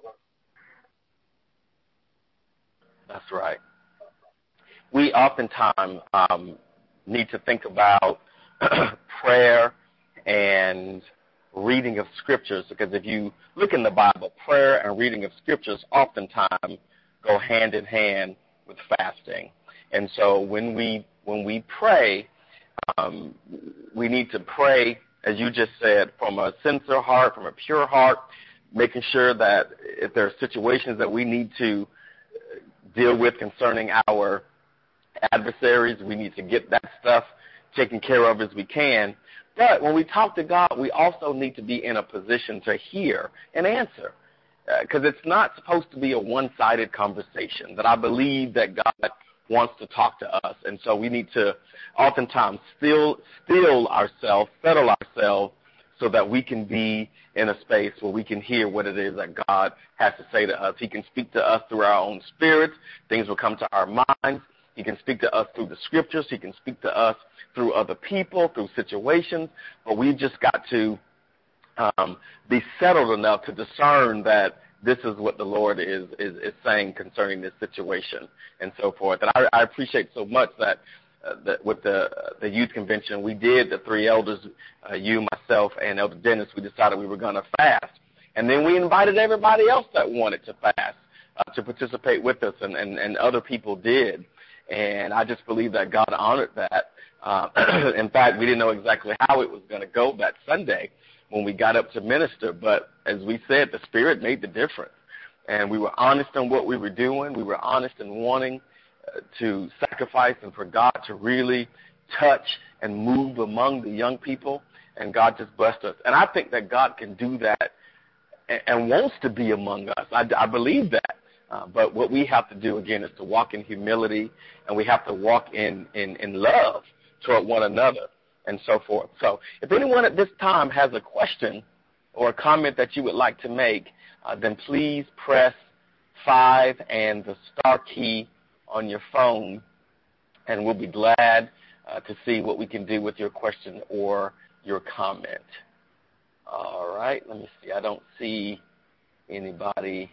That's right. We oftentimes um, need to think about prayer and reading of scriptures, because if you look in the Bible, prayer and reading of scriptures oftentimes go hand in hand with fasting. And so when we when we pray, um, we need to pray, as you just said, from a sincere heart, from a pure heart, making sure that if there are situations that we need to deal with concerning our adversaries, we need to get that stuff taken care of as we can. But when we talk to God, we also need to be in a position to hear and answer, because uh, it's not supposed to be a one-sided conversation, that I believe that God wants to talk to us. And so we need to oftentimes still, still ourselves, settle ourselves, so that we can be in a space where we can hear what it is that God has to say to us. He can speak to us through our own spirits. Things will come to our minds. He can speak to us through the scriptures. He can speak to us through other people, through situations. But we've just got to um, be settled enough to discern that this is what the Lord is, is, is saying concerning this situation and so forth. And I, I appreciate so much that, uh, that with the uh, the youth convention, we did, the three elders, uh, you, myself, and Elder Dennis, we decided we were going to fast. And then we invited everybody else that wanted to fast uh, to participate with us, and, and, and other people did. And I just believe that God honored that. Uh, in fact, we didn't know exactly how it was going to go that Sunday when we got up to minister. But as we said, the Spirit made the difference. And we were honest in what we were doing. We were honest in wanting uh, to sacrifice and for God to really touch and move among the young people. And God just blessed us. And I think that God can do that and, and wants to be among us. I, I believe that. Uh, but what we have to do, again, is to walk in humility, and we have to walk in, in, in love toward one another and so forth. So if anyone at this time has a question or a comment that you would like to make, uh, then please press five and the star key on your phone, and we'll be glad uh, to see what we can do with your question or your comment. All right, let me see. I don't see anybody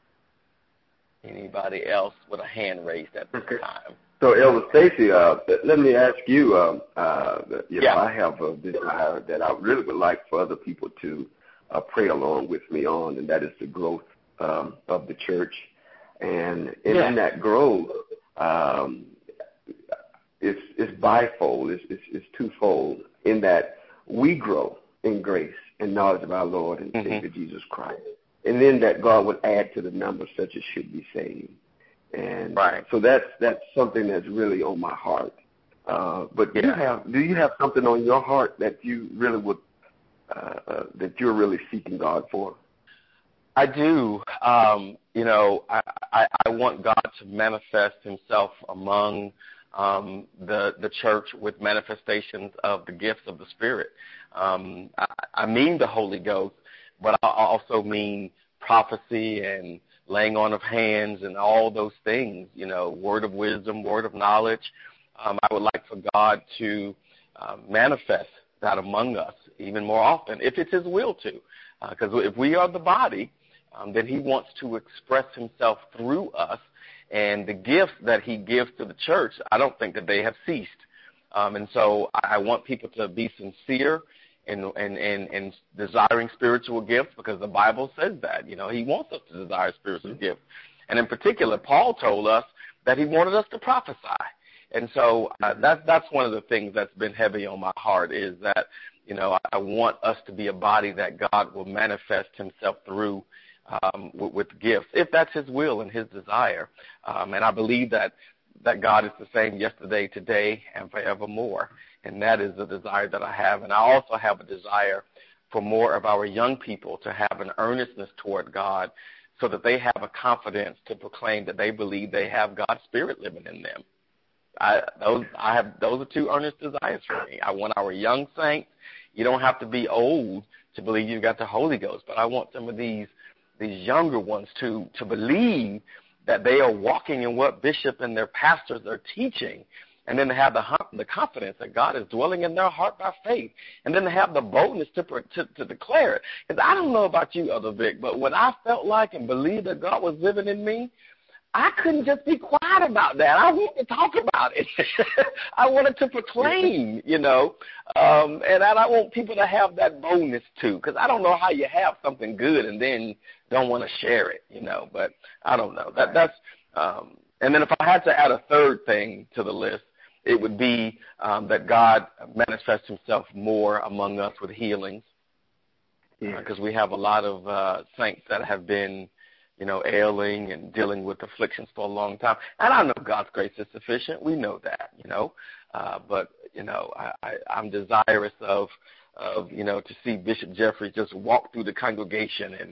anybody else with a hand raised at this okay. time. So, Elder Stacy, uh, let me ask you, um, uh, you yeah. know, I have a desire that I really would like for other people to uh, pray along with me on, and that is the growth um, of the church. And in, yeah. in that growth, um, it's, it's bifold, it's, it's, it's twofold, in that we grow in grace and knowledge of our Lord and mm-hmm. Savior Jesus Christ. And then that God would add to the number such as should be saved. And right. so that's that's something that's really on my heart. Uh, but do yeah. you have do you have something on your heart that you really would uh, uh, that you're really seeking God for? I do. Um, you know, I, I, I want God to manifest Himself among um, the the church with manifestations of the gifts of the Spirit. Um, I, I mean the Holy Ghost, but I also mean prophecy and laying on of hands and all those things, you know, word of wisdom, word of knowledge. Um, I would like for God to uh, manifest that among us even more often, if it's His will to. Because uh, if we are the body um, then he wants to express himself through us. And the gifts that he gives to the church, I don't think that they have ceased. Um, and so I want people to be sincere in, in, in, in desiring spiritual gifts, because the Bible says that. You know, he wants us to desire spiritual gifts. And in particular, Paul told us that he wanted us to prophesy. And so uh, that, that's one of the things that's been heavy on my heart, is that, you know, I, I want us to be a body that God will manifest himself through um, with, with gifts, if that's his will and his desire. Um, and I believe that, that God is the same yesterday, today, and forevermore. And that is the desire that I have. And I also have a desire for more of our young people to have an earnestness toward God, so that they have a confidence to proclaim that they believe they have God's Spirit living in them. I, those, I have, those are two earnest desires for me. I want our young saints. You don't have to be old to believe you've got the Holy Ghost, but I want some of these these younger ones to, to believe that they are walking in what bishop and their pastors are teaching, and then to have the, the confidence that God is dwelling in their heart by faith, and then to have the boldness to, to, to declare it. Because I don't know about you, Elder Vic, but when I felt like and believed that God was living in me, I couldn't just be quiet about that. I wanted to talk about it. I wanted to proclaim, you know, um, and I want people to have that boldness too, because I don't know how you have something good and then don't want to share it, you know, but I don't know. That that's um, and then if I had to add a third thing to the list, it would be um, that God manifests himself more among us with healings, because yeah. uh, we have a lot of uh, saints that have been, you know, ailing and dealing with afflictions for a long time. And I know God's grace is sufficient. We know that, you know. Uh, but, you know, I, I, I'm desirous of, of, you know, to see Bishop Jeffrey just walk through the congregation and,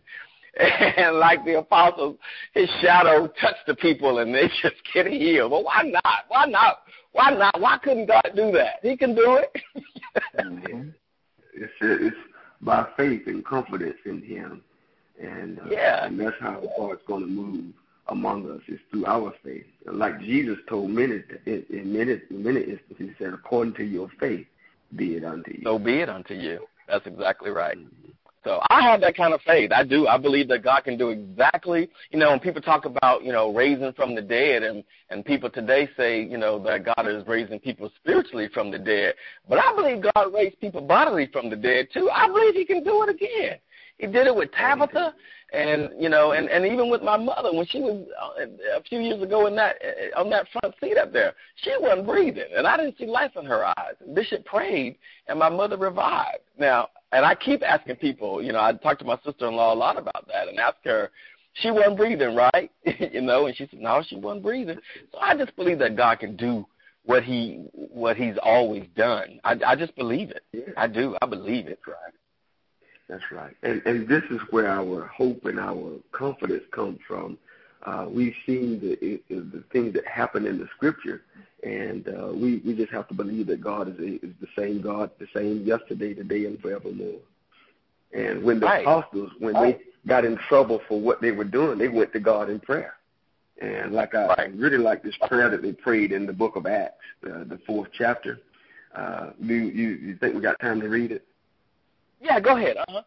and like the apostles, his shadow touch the people and they just get healed. Well, why not? Why not? Why not? Why couldn't God do that? He can do it. mm-hmm. It's, it's by faith and confidence in him. And, uh, yeah. and that's how God's going to move among us, is through our faith. Like Jesus told many, in, in, many, in many instances, he said, according to your faith, be it unto you. So be it unto you. That's exactly right. Mm-hmm. So I have that kind of faith. I do. I believe that God can do exactly, you know, when people talk about, you know, raising from the dead, and, and people today say, you know, that God is raising people spiritually from the dead. But I believe God raised people bodily from the dead, too. I believe he can do it again. He did it with Tabitha, and you know, and, and even with my mother when she was uh, a few years ago in that uh, on that front seat up there. She wasn't breathing, and I didn't see life in her eyes. Bishop prayed, and my mother revived. Now, and I keep asking people, you know, I talked to my sister-in-law a lot about that, and asked her, she wasn't breathing, right? you know, and she said, no, she wasn't breathing. So I just believe that God can do what he what He's always done. I, I just believe it. Yeah. I do. I believe it. Right. That's right. And, and this is where our hope and our confidence comes from. Uh, we've seen the, the things that happen in the Scripture, and uh, we, we just have to believe that God is, a, is the same God, the same yesterday, today, and forevermore. And when the right. apostles, when right. they got in trouble for what they were doing, they went to God in prayer. And like I, right. I really like this prayer that they prayed in the book of Acts, uh, the fourth chapter. Uh, you, you, you think we got time to read it? Yeah, go ahead. Uh-huh.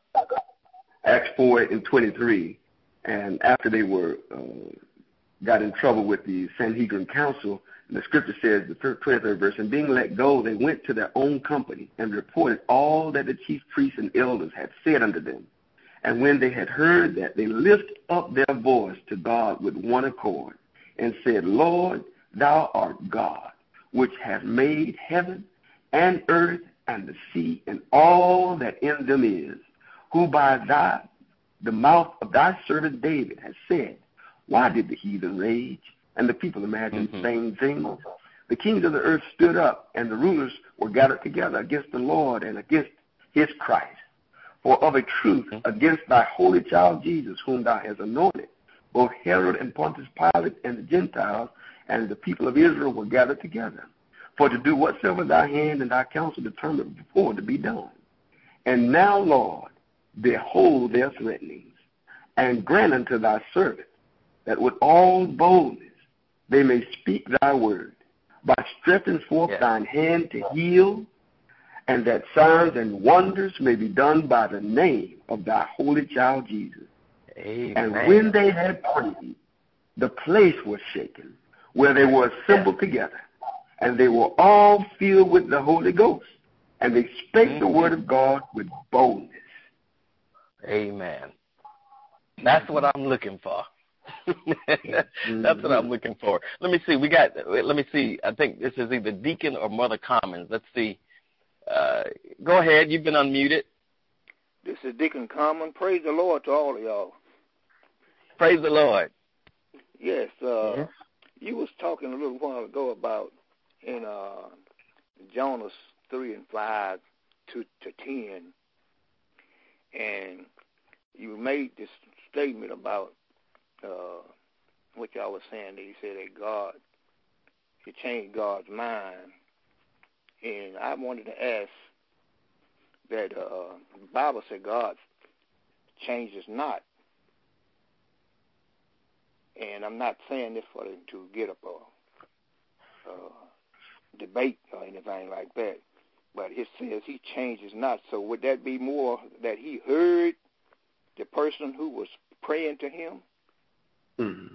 Acts four and twenty-three, and after they were uh, got in trouble with the Sanhedrin council, the Scripture says, the twenty-third verse, and being let go, they went to their own company and reported all that the chief priests and elders had said unto them. And when they had heard that, they lifted up their voice to God with one accord, and said, Lord, thou art God, which hast made heaven and earth and the sea, and all that in them is, who by thy, the mouth of thy servant David has said, why did the heathen rage, and the people imagine mm-hmm. vain things? The kings of the earth stood up, and the rulers were gathered together against the Lord and against his Christ. For of a truth, mm-hmm. against thy holy child Jesus, whom thou hast anointed, both Herod and Pontius Pilate and the Gentiles and the people of Israel were gathered together, for to do whatsoever thy hand and thy counsel determined before to be done. And now, Lord, behold their threatenings, and grant unto thy servants that with all boldness they may speak thy word, by stretching forth yes. thine hand to heal, and that signs and wonders may be done by the name of thy holy child Jesus. Amen. And when they had prayed, the place was shaken, where they were assembled yeah. together, and they were all filled with the Holy Ghost, and they spake mm-hmm. the word of God with boldness. Amen. That's what I'm looking for. That's what I'm looking for. Let me see. We got. Let me see. I think this is either Deacon or Mother Commons. Let's see. Uh, go ahead. You've been unmuted. This is Deacon Common. Praise the Lord to all of y'all. Praise the Lord. Yes. Uh, yes. You was talking a little while ago about in uh, Jonah three and five to to ten, and you made this statement about uh, what y'all was saying. That you said that God, He changed God's mind, and I wanted to ask that uh, the Bible said God changes not. And I'm not saying this for them to get up a, a debate or anything like that, but it says He changes not. So would that be more that He heard the person who was praying to Him? Mm-hmm.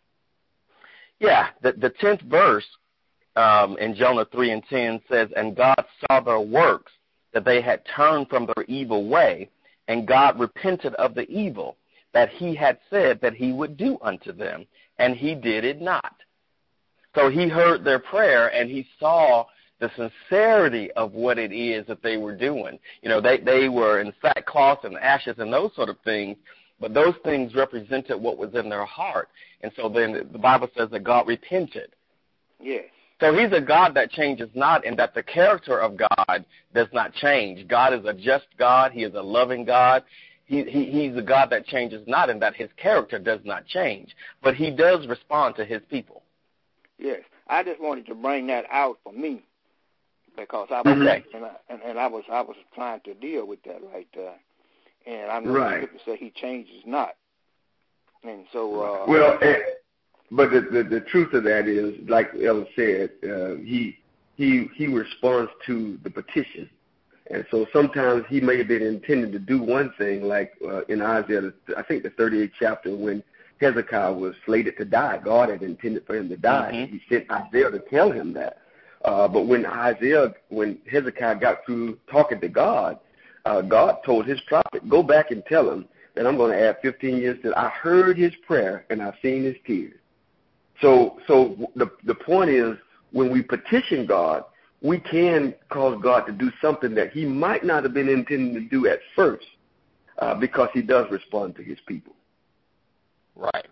Yeah, the, the tenth verse um, in Jonah three and ten says, "And God saw their works, that they had turned from their evil way, and God repented of the evil that He had said that He would do unto them, and He did it not." So He heard their prayer, and He saw the sincerity of what it is that they were doing. You know, they, they were in sackcloth and ashes and those sort of things, but those things represented what was in their heart. And so then the Bible says that God repented. Yes. So He's a God that changes not, and that the character of God does not change. God is a just God. He is a loving God. He, he, he's a God that changes not, and that His character does not change. But He does respond to His people. Yes. I just wanted to bring that out for me, because I was okay. and, I, and, and I was I was trying to deal with that right there. And I know right. the Scripture said He changes not. And so uh, well, uh, but the, the the truth of that is, like Ella said, uh, he he he responds to the petition. And so sometimes He may have been intending to do one thing, like uh, in Isaiah, I think the thirty-eighth chapter, when Hezekiah was slated to die. God had intended for him to die. Mm-hmm. He sent Isaiah to tell him that. Uh, but when Isaiah, when Hezekiah got through talking to God, uh, God told his prophet, go back and tell him that I'm going to add fifteen years to I heard his prayer and I've seen his tears. So, so the the point is, when we petition God, we can cause God to do something that He might not have been intending to do at first, uh, because He does respond to His people. Right.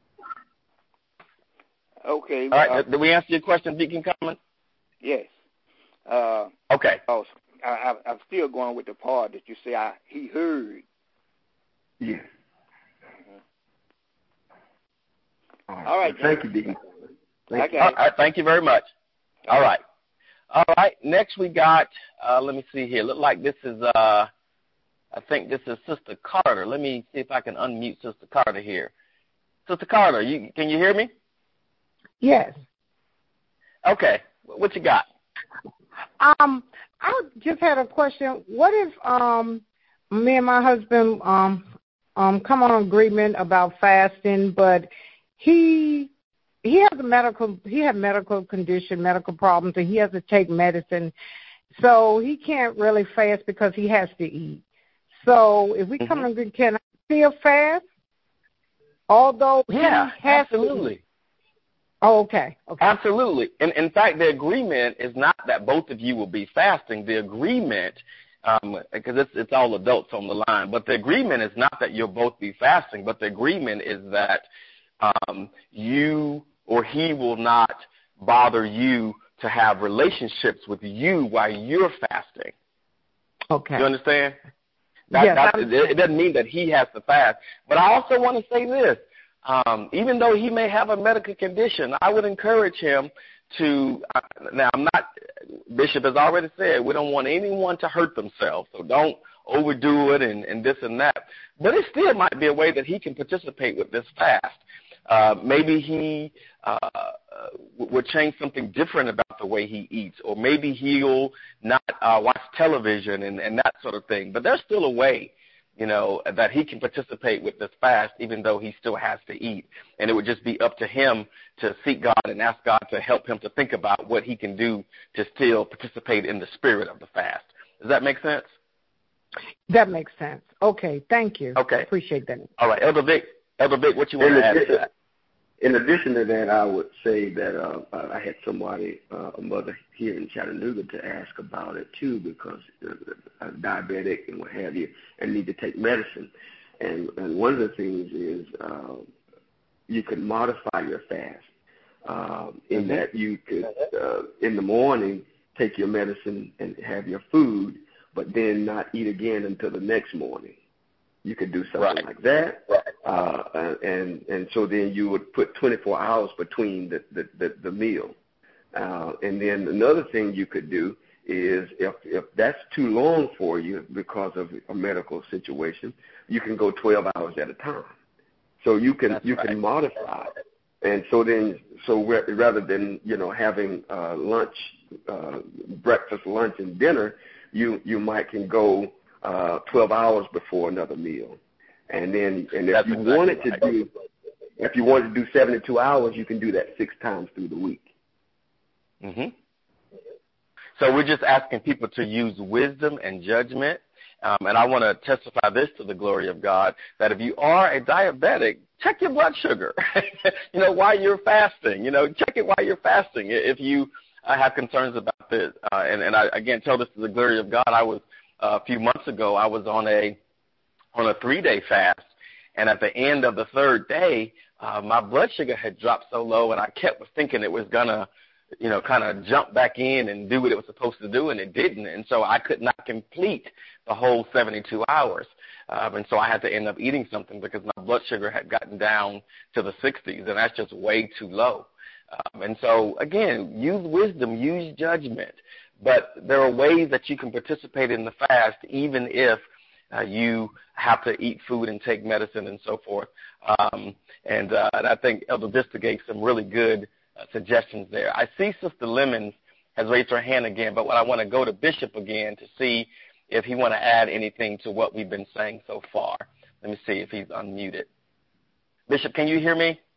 Okay. All right. Uh, did we answer your question, Deacon Common? Yes. Uh, okay. I was, I, I'm still going with the part that you say I, He heard. Yeah. Mm-hmm. All right. All right. Thank you, Deacon. Thank you. All right. Thank you very much. All right. All right, next we got, uh, let me see here. Look like this is, uh, I think this is Sister Carter. Let me see if I can unmute Sister Carter here. Sister Carter, you, can you hear me? Yes. Okay, what you got? Um, I just had a question. What if um, me and my husband um, um, come on an agreement about fasting, but he... He has a medical, he has medical condition, medical problems, and he has to take medicine. So he can't really fast because he has to eat. So if we mm-hmm. come in, can I still fast? Although yeah, he has absolutely. To. Oh, okay. Okay. Absolutely. And in fact, the agreement is not that both of you will be fasting. The agreement, um, because it's, it's all adults on the line, but the agreement is not that you'll both be fasting, but the agreement is that um, you or he will not bother you to have relationships with you while you're fasting. Okay. You understand? That, yes, that, it, it doesn't mean that he has to fast. But I also want to say this. Um, even though he may have a medical condition, I would encourage him to, uh, now I'm not, Bishop has already said, we don't want anyone to hurt themselves, so don't overdo it and, and this and that. But it still might be a way that he can participate with this fast. Uh, maybe he uh, would change something different about the way he eats, or maybe he'll not uh, watch television and, and that sort of thing. But there's still a way you know, that he can participate with this fast even though he still has to eat. And it would just be up to him to seek God and ask God to help him to think about what he can do to still participate in the spirit of the fast. Does that make sense? That makes sense. Okay, thank you. Okay. Appreciate that. All right, Elder Vic, Elder Vic, what you want to add to that? In addition to that, I would say that uh, I had somebody, uh, a mother here in Chattanooga, to ask about it too, because uh, I'm diabetic and what have you, and need to take medicine. And, and one of the things is uh, you can modify your fast uh, in mm-hmm. that you could, uh, in the morning, take your medicine and have your food, but then not eat again until the next morning. You could do something right. like that, uh, and and so then you would put twenty-four hours between the the, the, the meal. Uh, and then another thing you could do is if if that's too long for you because of a medical situation, you can go twelve hours at a time. So you can that's you right. can modify it. And so then so rather than you know having uh, lunch, uh, breakfast, lunch, and dinner, you you might can go. Uh, twelve hours before another meal, and then and if That's you exactly wanted to right. do, if you wanted to do seventy-two hours, you can do that six times through the week. Mm-hmm. So we're just asking people to use wisdom and judgment, um, and I want to testify this to the glory of God, that if you are a diabetic, check your blood sugar. you know, while you're fasting, you know, check it while you're fasting. If you uh, have concerns about this, uh, and and I again tell this to the glory of God, I was. Uh, a few months ago, I was on a on a three-day fast, and at the end of the third day, uh, my blood sugar had dropped so low, and I kept thinking it was gonna, you know, kind of jump back in and do what it was supposed to do, and it didn't, and so I could not complete the whole seventy-two hours, um, and so I had to end up eating something because my blood sugar had gotten down to the sixties, and that's just way too low. Um, and so, again, use wisdom, use judgment. But there are ways that you can participate in the fast even if uh, you have to eat food and take medicine and so forth. Um, and, uh, and I think Elder Vista gave some really good uh, suggestions there. I see Sister Lemons has raised her hand again, but I want to go to Bishop again to see if he want to add anything to what we've been saying so far. Let me see if he's unmuted. Bishop, can you hear me?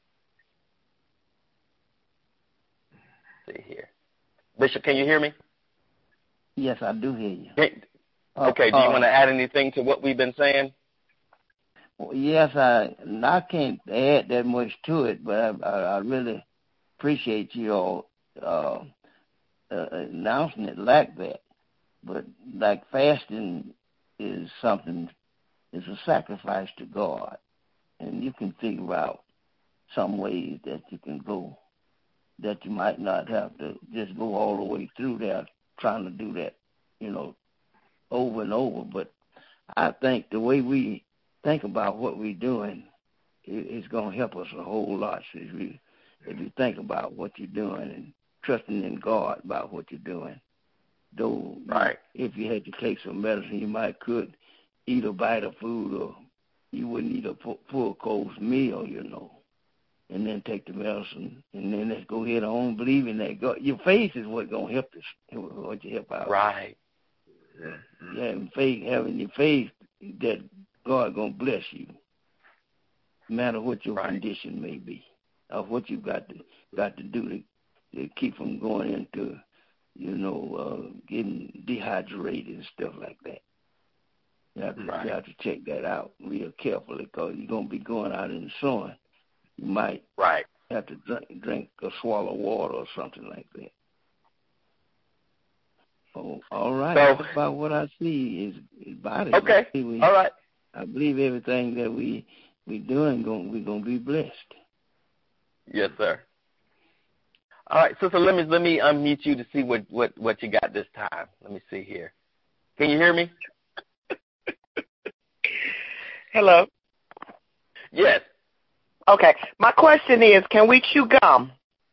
Let's see here. Bishop, can you hear me? Yes, I do hear you. Okay, uh, do you uh, want to add anything to what we've been saying? Well, yes, I I can't add that much to it, but I, I, I really appreciate you all uh, uh, announcing it like that. But like fasting is something, it's a sacrifice to God, and you can figure out some ways that you can go, that you might not have to just go all the way through there. Trying to do that, you know, over and over. But I think the way we think about what we're doing is going to help us a whole lot. So if you, if you think about what you're doing and trusting in God about what you're doing, though right. if you had to take some medicine, you might could eat a bite of food, or you wouldn't eat a full course meal, you know. And then take the medicine, and then let's go ahead on believing that God, your faith is what's going to help us, what you help out. Right. Yeah, yeah, and faith, having your faith that God going to bless you, no matter what your right. condition may be, or what you got to got to do to, to keep from going into, you know, uh, getting dehydrated and stuff like that. You have to, right. you have to check that out real carefully, because you're going to be going out in the sun. You might right. have to drink, drink or swallow water or something like that. Oh, all right. So, that's about what I see is, is body. Okay. We, all right. I believe everything that we we doing, going we're gonna be blessed. Yes, sir. All right, Sister Lemons, let me unmute you to see what, what, what you got this time. Let me see here. Can you hear me? Hello. Yes. Okay. My question is, can we chew gum?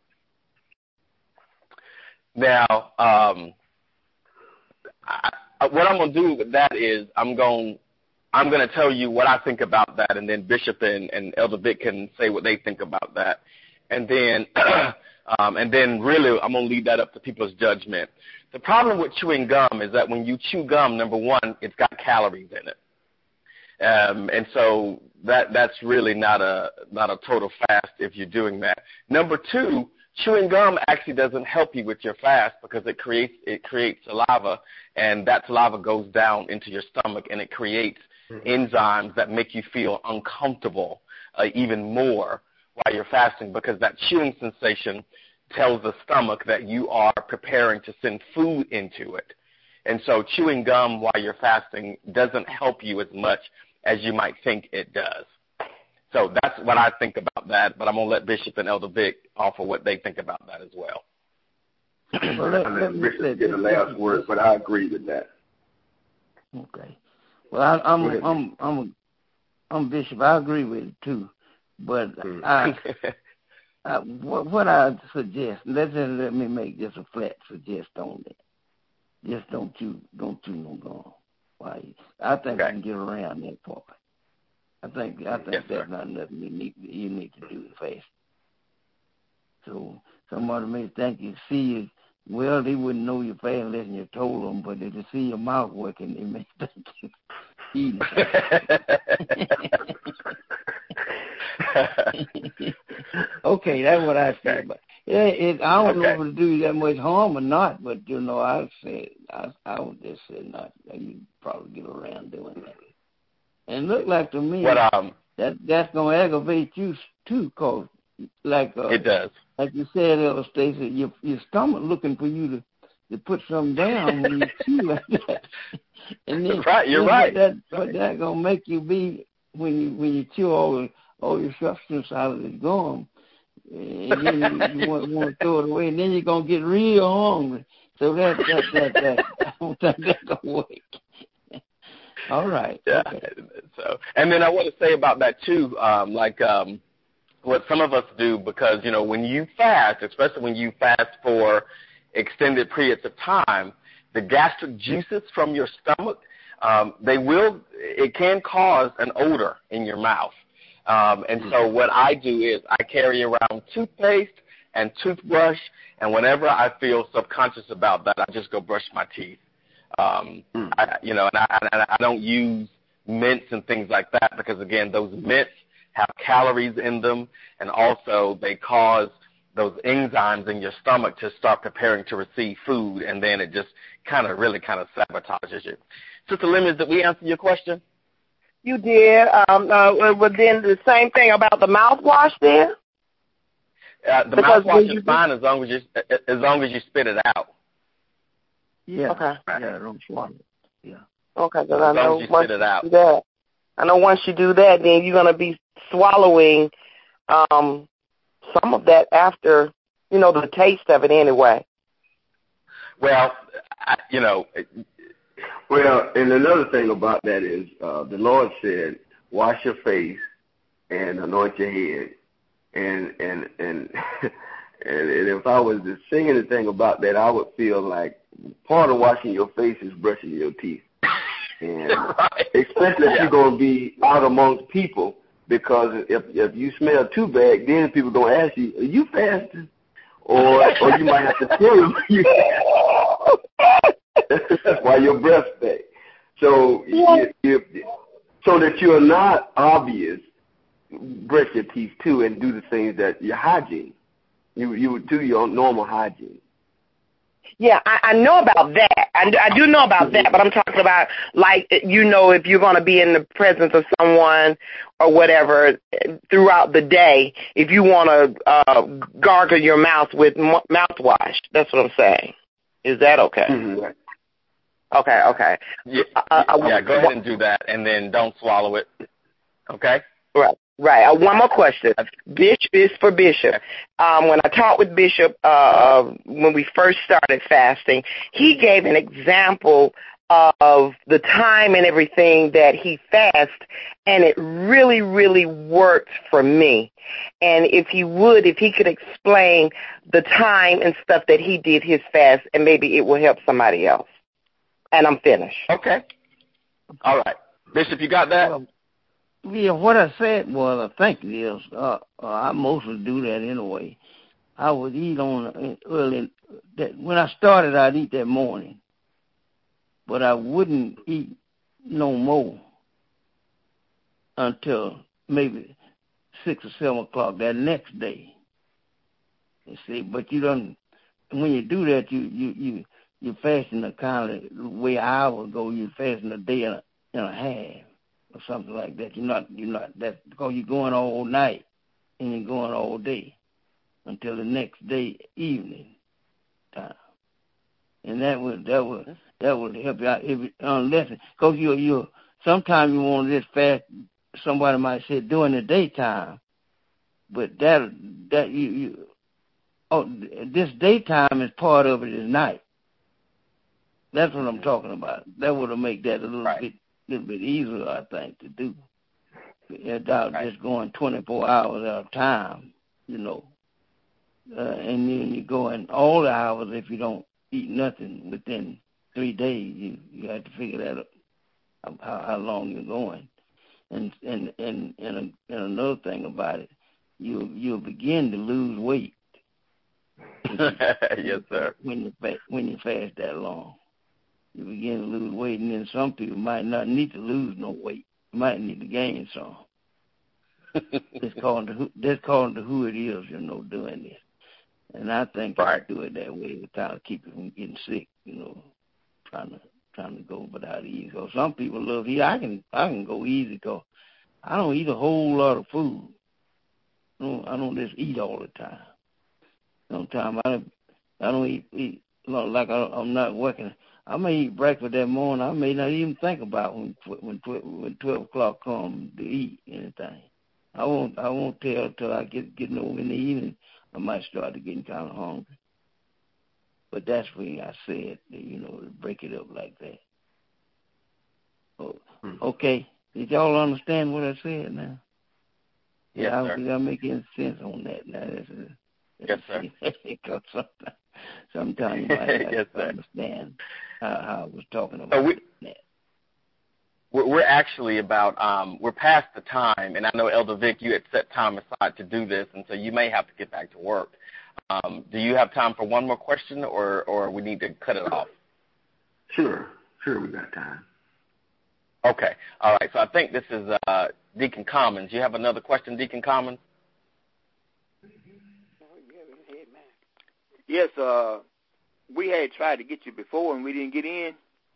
Now, um, I, what I'm going to do with that is I'm going I'm going to tell you what I think about that, and then Bishop and, and Elder Vic can say what they think about that. And then um, and then really I'm going to leave that up to people's judgment. The problem with chewing gum is that when you chew gum, number one, it's got calories in it. Um, and so that that's really not a not a total fast if you're doing that. Number two, chewing gum actually doesn't help you with your fast because it creates it creates saliva, and that saliva goes down into your stomach, and it creates mm-hmm. enzymes that make you feel uncomfortable uh, even more while you're fasting, because that chewing sensation tells the stomach that you are preparing to send food into it. And so chewing gum while you're fasting doesn't help you as much as you might think it does. So that's what I think about that, but I'm going to let Bishop and Elder Vic offer what they think about that as well. Well, let, let, let Bishop get the last word, but I agree with that. Okay. Well, I, I'm, I'm, I'm, I'm, I'm Bishop. I agree with it too, but mm. I, I, what, what I suggest, let let me make just a flat suggest on that. Just don't chew, don't chew no gum. Why? I think okay. I can get around that part. I think I think yes, that's sir. not nothing you need you need to do fast. So somebody may think you see you. Well, they wouldn't know you're fast unless you told them, but if they see your mouth working, they may think you're eating. Okay, that's what I say. But it, it, I don't okay. know if it'll do you that much harm or not, but, you know, I said, I, I would just say not. You probably get around doing that. And it look like to me what, um, that that's going to aggravate you, too, because, like, uh, it does. Like you said, Elder Stacy, your, your stomach looking for you to, to put something down when you chew like that. And then, right, you're then right. What that, what that going to make you be when you when you chew all the, all your substance out of the gum, and then you, you want, want to throw it away, and then you're going to get real hungry. So that, that, that, that, I don't think that's going to work. All right. Yeah. Okay. So, and then I want to say about that, too, um, like um, what some of us do, because, you know, when you fast, especially when you fast for extended periods of time, the gastric juices from your stomach, um, they will, it can cause an odor in your mouth. Um, and so what I do is I carry around toothpaste and toothbrush, and whenever I feel subconscious about that, I just go brush my teeth. Um, mm. I, you know, and I, and I don't use mints and things like that because, again, those mints have calories in them, and also they cause those enzymes in your stomach to start preparing to receive food, and then it just kind of really kind of sabotages you. Sister Lemons, did we answer your question? You did. Um, uh, but then the same thing about the mouthwash there? Uh, the because mouthwash is fine as long as you as long as you spit it out. Yeah. Okay. Yeah, don't swallow it. Yeah. Okay, because I know you once spit it you out. do that, I know once you do that, then you're going to be swallowing um, some of that after, you know, the taste of it anyway. Well, I, you know. Well, and another thing about that is uh, the Lord said, wash your face and anoint your head. And and and, and and if I was to sing anything about that, I would feel like part of washing your face is brushing your teeth. And right. especially if yeah. you're going to be out amongst people, because if if you smell too bad, then people going to ask you, are you fasting? Or or you might have to tell them you while your breath stays. So you, you, so that you're not obvious, brush your teeth too and do the things that your hygiene. You you would do your normal hygiene. Yeah, I, I know about that. I, I do know about that, but I'm talking about, like, you know, if you're going to be in the presence of someone or whatever throughout the day, if you want to uh, gargle your mouth with m- mouthwash, that's what I'm saying. Is that okay? Mm-hmm. Okay, okay. Yeah, uh, yeah, go ahead and do that, and then don't swallow it. Okay? Right. Right. Uh, one more question. Bishop is for Bishop. Um, when I talked with Bishop uh, when we first started fasting, he gave an example of the time and everything that he fasted, and it really, really worked for me. And if he would, if he could explain the time and stuff that he did his fast, and maybe it will help somebody else. And I'm finished. Okay. All right. Bishop, you got that? Well, yeah, what I said was, I think it is, uh, uh, I mostly do that anyway. I would eat on early, that when I started, I'd eat that morning. But I wouldn't eat no more until maybe six or seven o'clock that next day. You see, but you don't. When you do that, you you you you're fasting the kind of the way hours go. You're fasting a day and a, and a half or something like that. You're not you're not that because you're going all night and you're going all day until the next day evening time, and that would that would that would help you out if, unless because you you sometimes you want to just fast. Somebody might say during the daytime, but that that you you. Oh, this daytime is part of it is night. That's what I'm talking about. That would have made that a little right. bit, little bit easier, I think, to do. Without right. just going twenty-four hours at a time, you know. Uh, and then you go in all the hours if you don't eat nothing within three days. You you have to figure that out, how, how long you're going. And and and and, a, and another thing about it, you you'll begin to lose weight. Yes, sir. When you fast, when you fast that long, you begin to lose weight, and then some people might not need to lose no weight. You might need to gain some. That's according to who, that's according to who it is, you know, doing this. And I think right. I do it that way to kind of keep you from getting sick, you know, trying to trying to go without easy. So some people love eat. I can I can go easy because I don't eat a whole lot of food. I don't, I don't just eat all the time. Sometimes I don't, I don't eat, eat like I, I'm not working. I may eat breakfast that morning. I may not even think about when when when twelve o'clock comes to eat anything. I won't I won't tell till I get getting over in the evening. I might start to getting kind of hungry. But that's when I said, you know, to break it up like that. Oh, hmm. Okay, did y'all understand what I said now? Yes, yeah, I sir. don't think I make any sense on that now. That's a, Yes, sir. Because sometimes, sometimes you might have yes, to understand how, how I was talking about so we, that. We're actually about, um, we're past the time, and I know, Elder Vic, you had set time aside to do this, and so you may have to get back to work. Um, do you have time for one more question, or, or we need to cut it off? Sure. Sure, we got time. Okay. All right. So I think this is uh, Deacon Commons. You have another question, Deacon Commons? Yes, uh, we had tried to get you before and we didn't get in.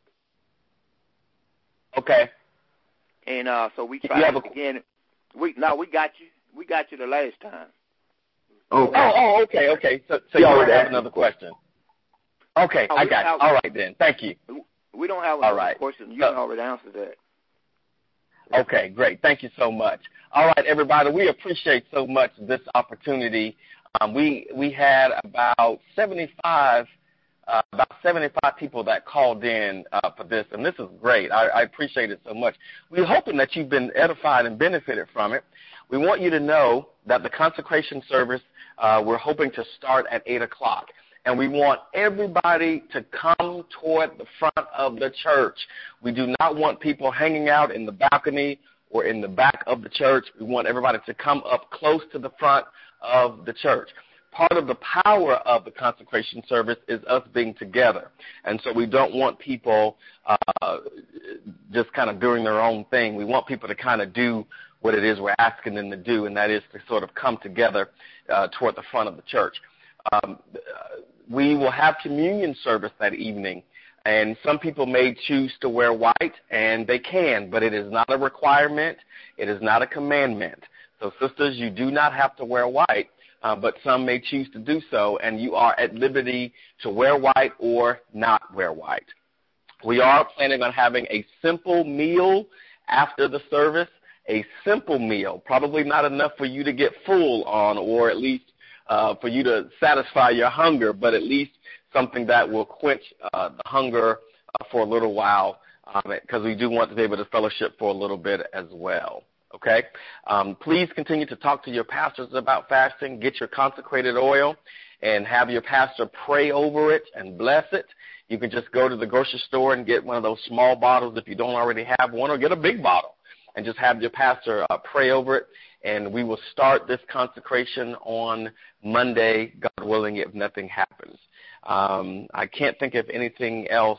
Okay. And uh, so we tried a... again. We no, we got you. We got you the last time. Okay. Oh, oh, okay, okay. So, so you already have another question. Okay, no, I got you. All right then. Thank you. We don't have another right. question. You so, can already answer that. Okay, great. Thank you so much. All right, everybody. We appreciate so much this opportunity. Um, we we had about seventy-five. Uh, about seventy-five people that called in uh, for this, and this is great. I, I appreciate it so much. We're hoping that you've been edified and benefited from it. We want you to know that the consecration service, uh, we're hoping to start at eight o'clock, and we want everybody to come toward the front of the church. We do not want people hanging out in the balcony or in the back of the church. We want everybody to come up close to the front of the church. Part of the power of the consecration service is us being together. And so we don't want people uh, just kind of doing their own thing. We want people to kind of do what it is we're asking them to do, and that is to sort of come together uh, toward the front of the church. Um, we will have communion service that evening, and some people may choose to wear white, and they can, but it is not a requirement. It is not a commandment. So, sisters, you do not have to wear white. Uh, but some may choose to do so, and you are at liberty to wear white or not wear white. We are planning on having a simple meal after the service, a simple meal, probably not enough for you to get full on or at least uh, for you to satisfy your hunger, but at least something that will quench uh, the hunger uh, for a little while because um, we do want to be able to fellowship for a little bit as well. Okay? Um, please continue to talk to your pastors about fasting. Get your consecrated oil and have your pastor pray over it and bless it. You can just go to the grocery store and get one of those small bottles if you don't already have one, or get a big bottle and just have your pastor uh, pray over it. And we will start this consecration on Monday, God willing, if nothing happens. Um, I can't think of anything else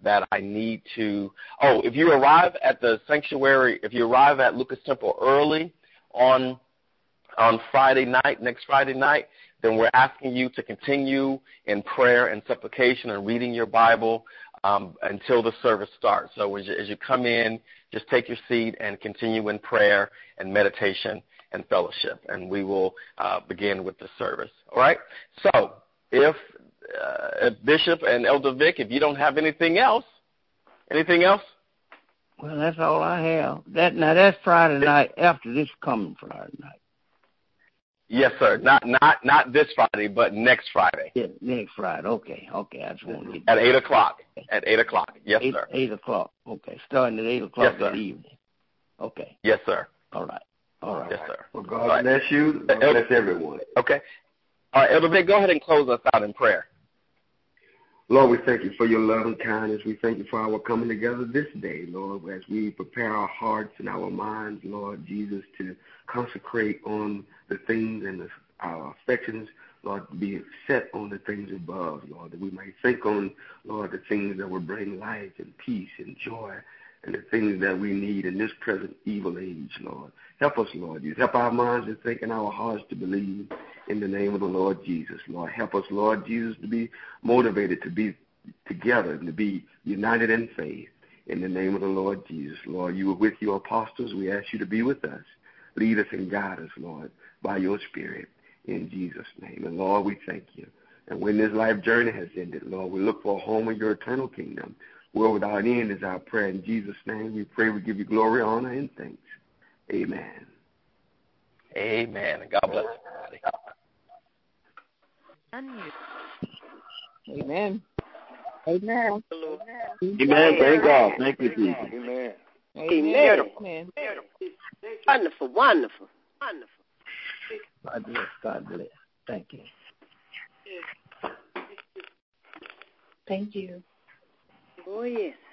that I need to. Oh, if you arrive at the sanctuary, if you arrive at Lucas Temple early on on Friday night, next Friday night, then we're asking you to continue in prayer and supplication and reading your Bible um, until the service starts. So as you, as you come in, just take your seat and continue in prayer and meditation and fellowship, and we will uh, begin with the service. All right? So if, uh, if Bishop and Elder Vic, if you don't have anything else, anything else? Well, that's all I have. That Now, that's Friday night after this coming Friday night. Yes, sir. Not not not this Friday, but next Friday. Yeah, next Friday. Okay, okay. I just want to get at eight o'clock. At eight o'clock. Yes, eight, sir. Eight o'clock. Okay, starting at eight o'clock yes, that evening. Okay. Yes, sir. All right. All right. Yes, sir. Well, God right. bless you. God bless everyone. Okay. All right, Elder Vic, go ahead and close us out in prayer. Lord, we thank you for your love and kindness. We thank you for our coming together this day, Lord, as we prepare our hearts and our minds, Lord Jesus, to consecrate on the things and the, our affections, Lord, to be set on the things above, Lord, that we may think on, Lord, the things that will bring life and peace and joy and the things that we need in this present evil age, Lord. Help us, Lord Jesus. Help our minds to think and our hearts to believe in the name of the Lord Jesus, Lord. Help us, Lord Jesus, to be motivated, to be together, and to be united in faith in the name of the Lord Jesus. Lord, you were with your apostles. We ask you to be with us. Lead us and guide us, Lord, by your Spirit in Jesus' name. And, Lord, we thank you. And when this life journey has ended, Lord, we look for a home in your eternal kingdom, where without end is our prayer. In Jesus' name we pray, we give you glory, honor, and thanks. Amen. Amen. And God bless everybody. Amen. Amen. Amen. Thank God. Thank you, Jesus. Amen. Amen. Amen. Wonderful, wonderful, wonderful. God bless. God bless. Thank you. Thank you. Oh, yes.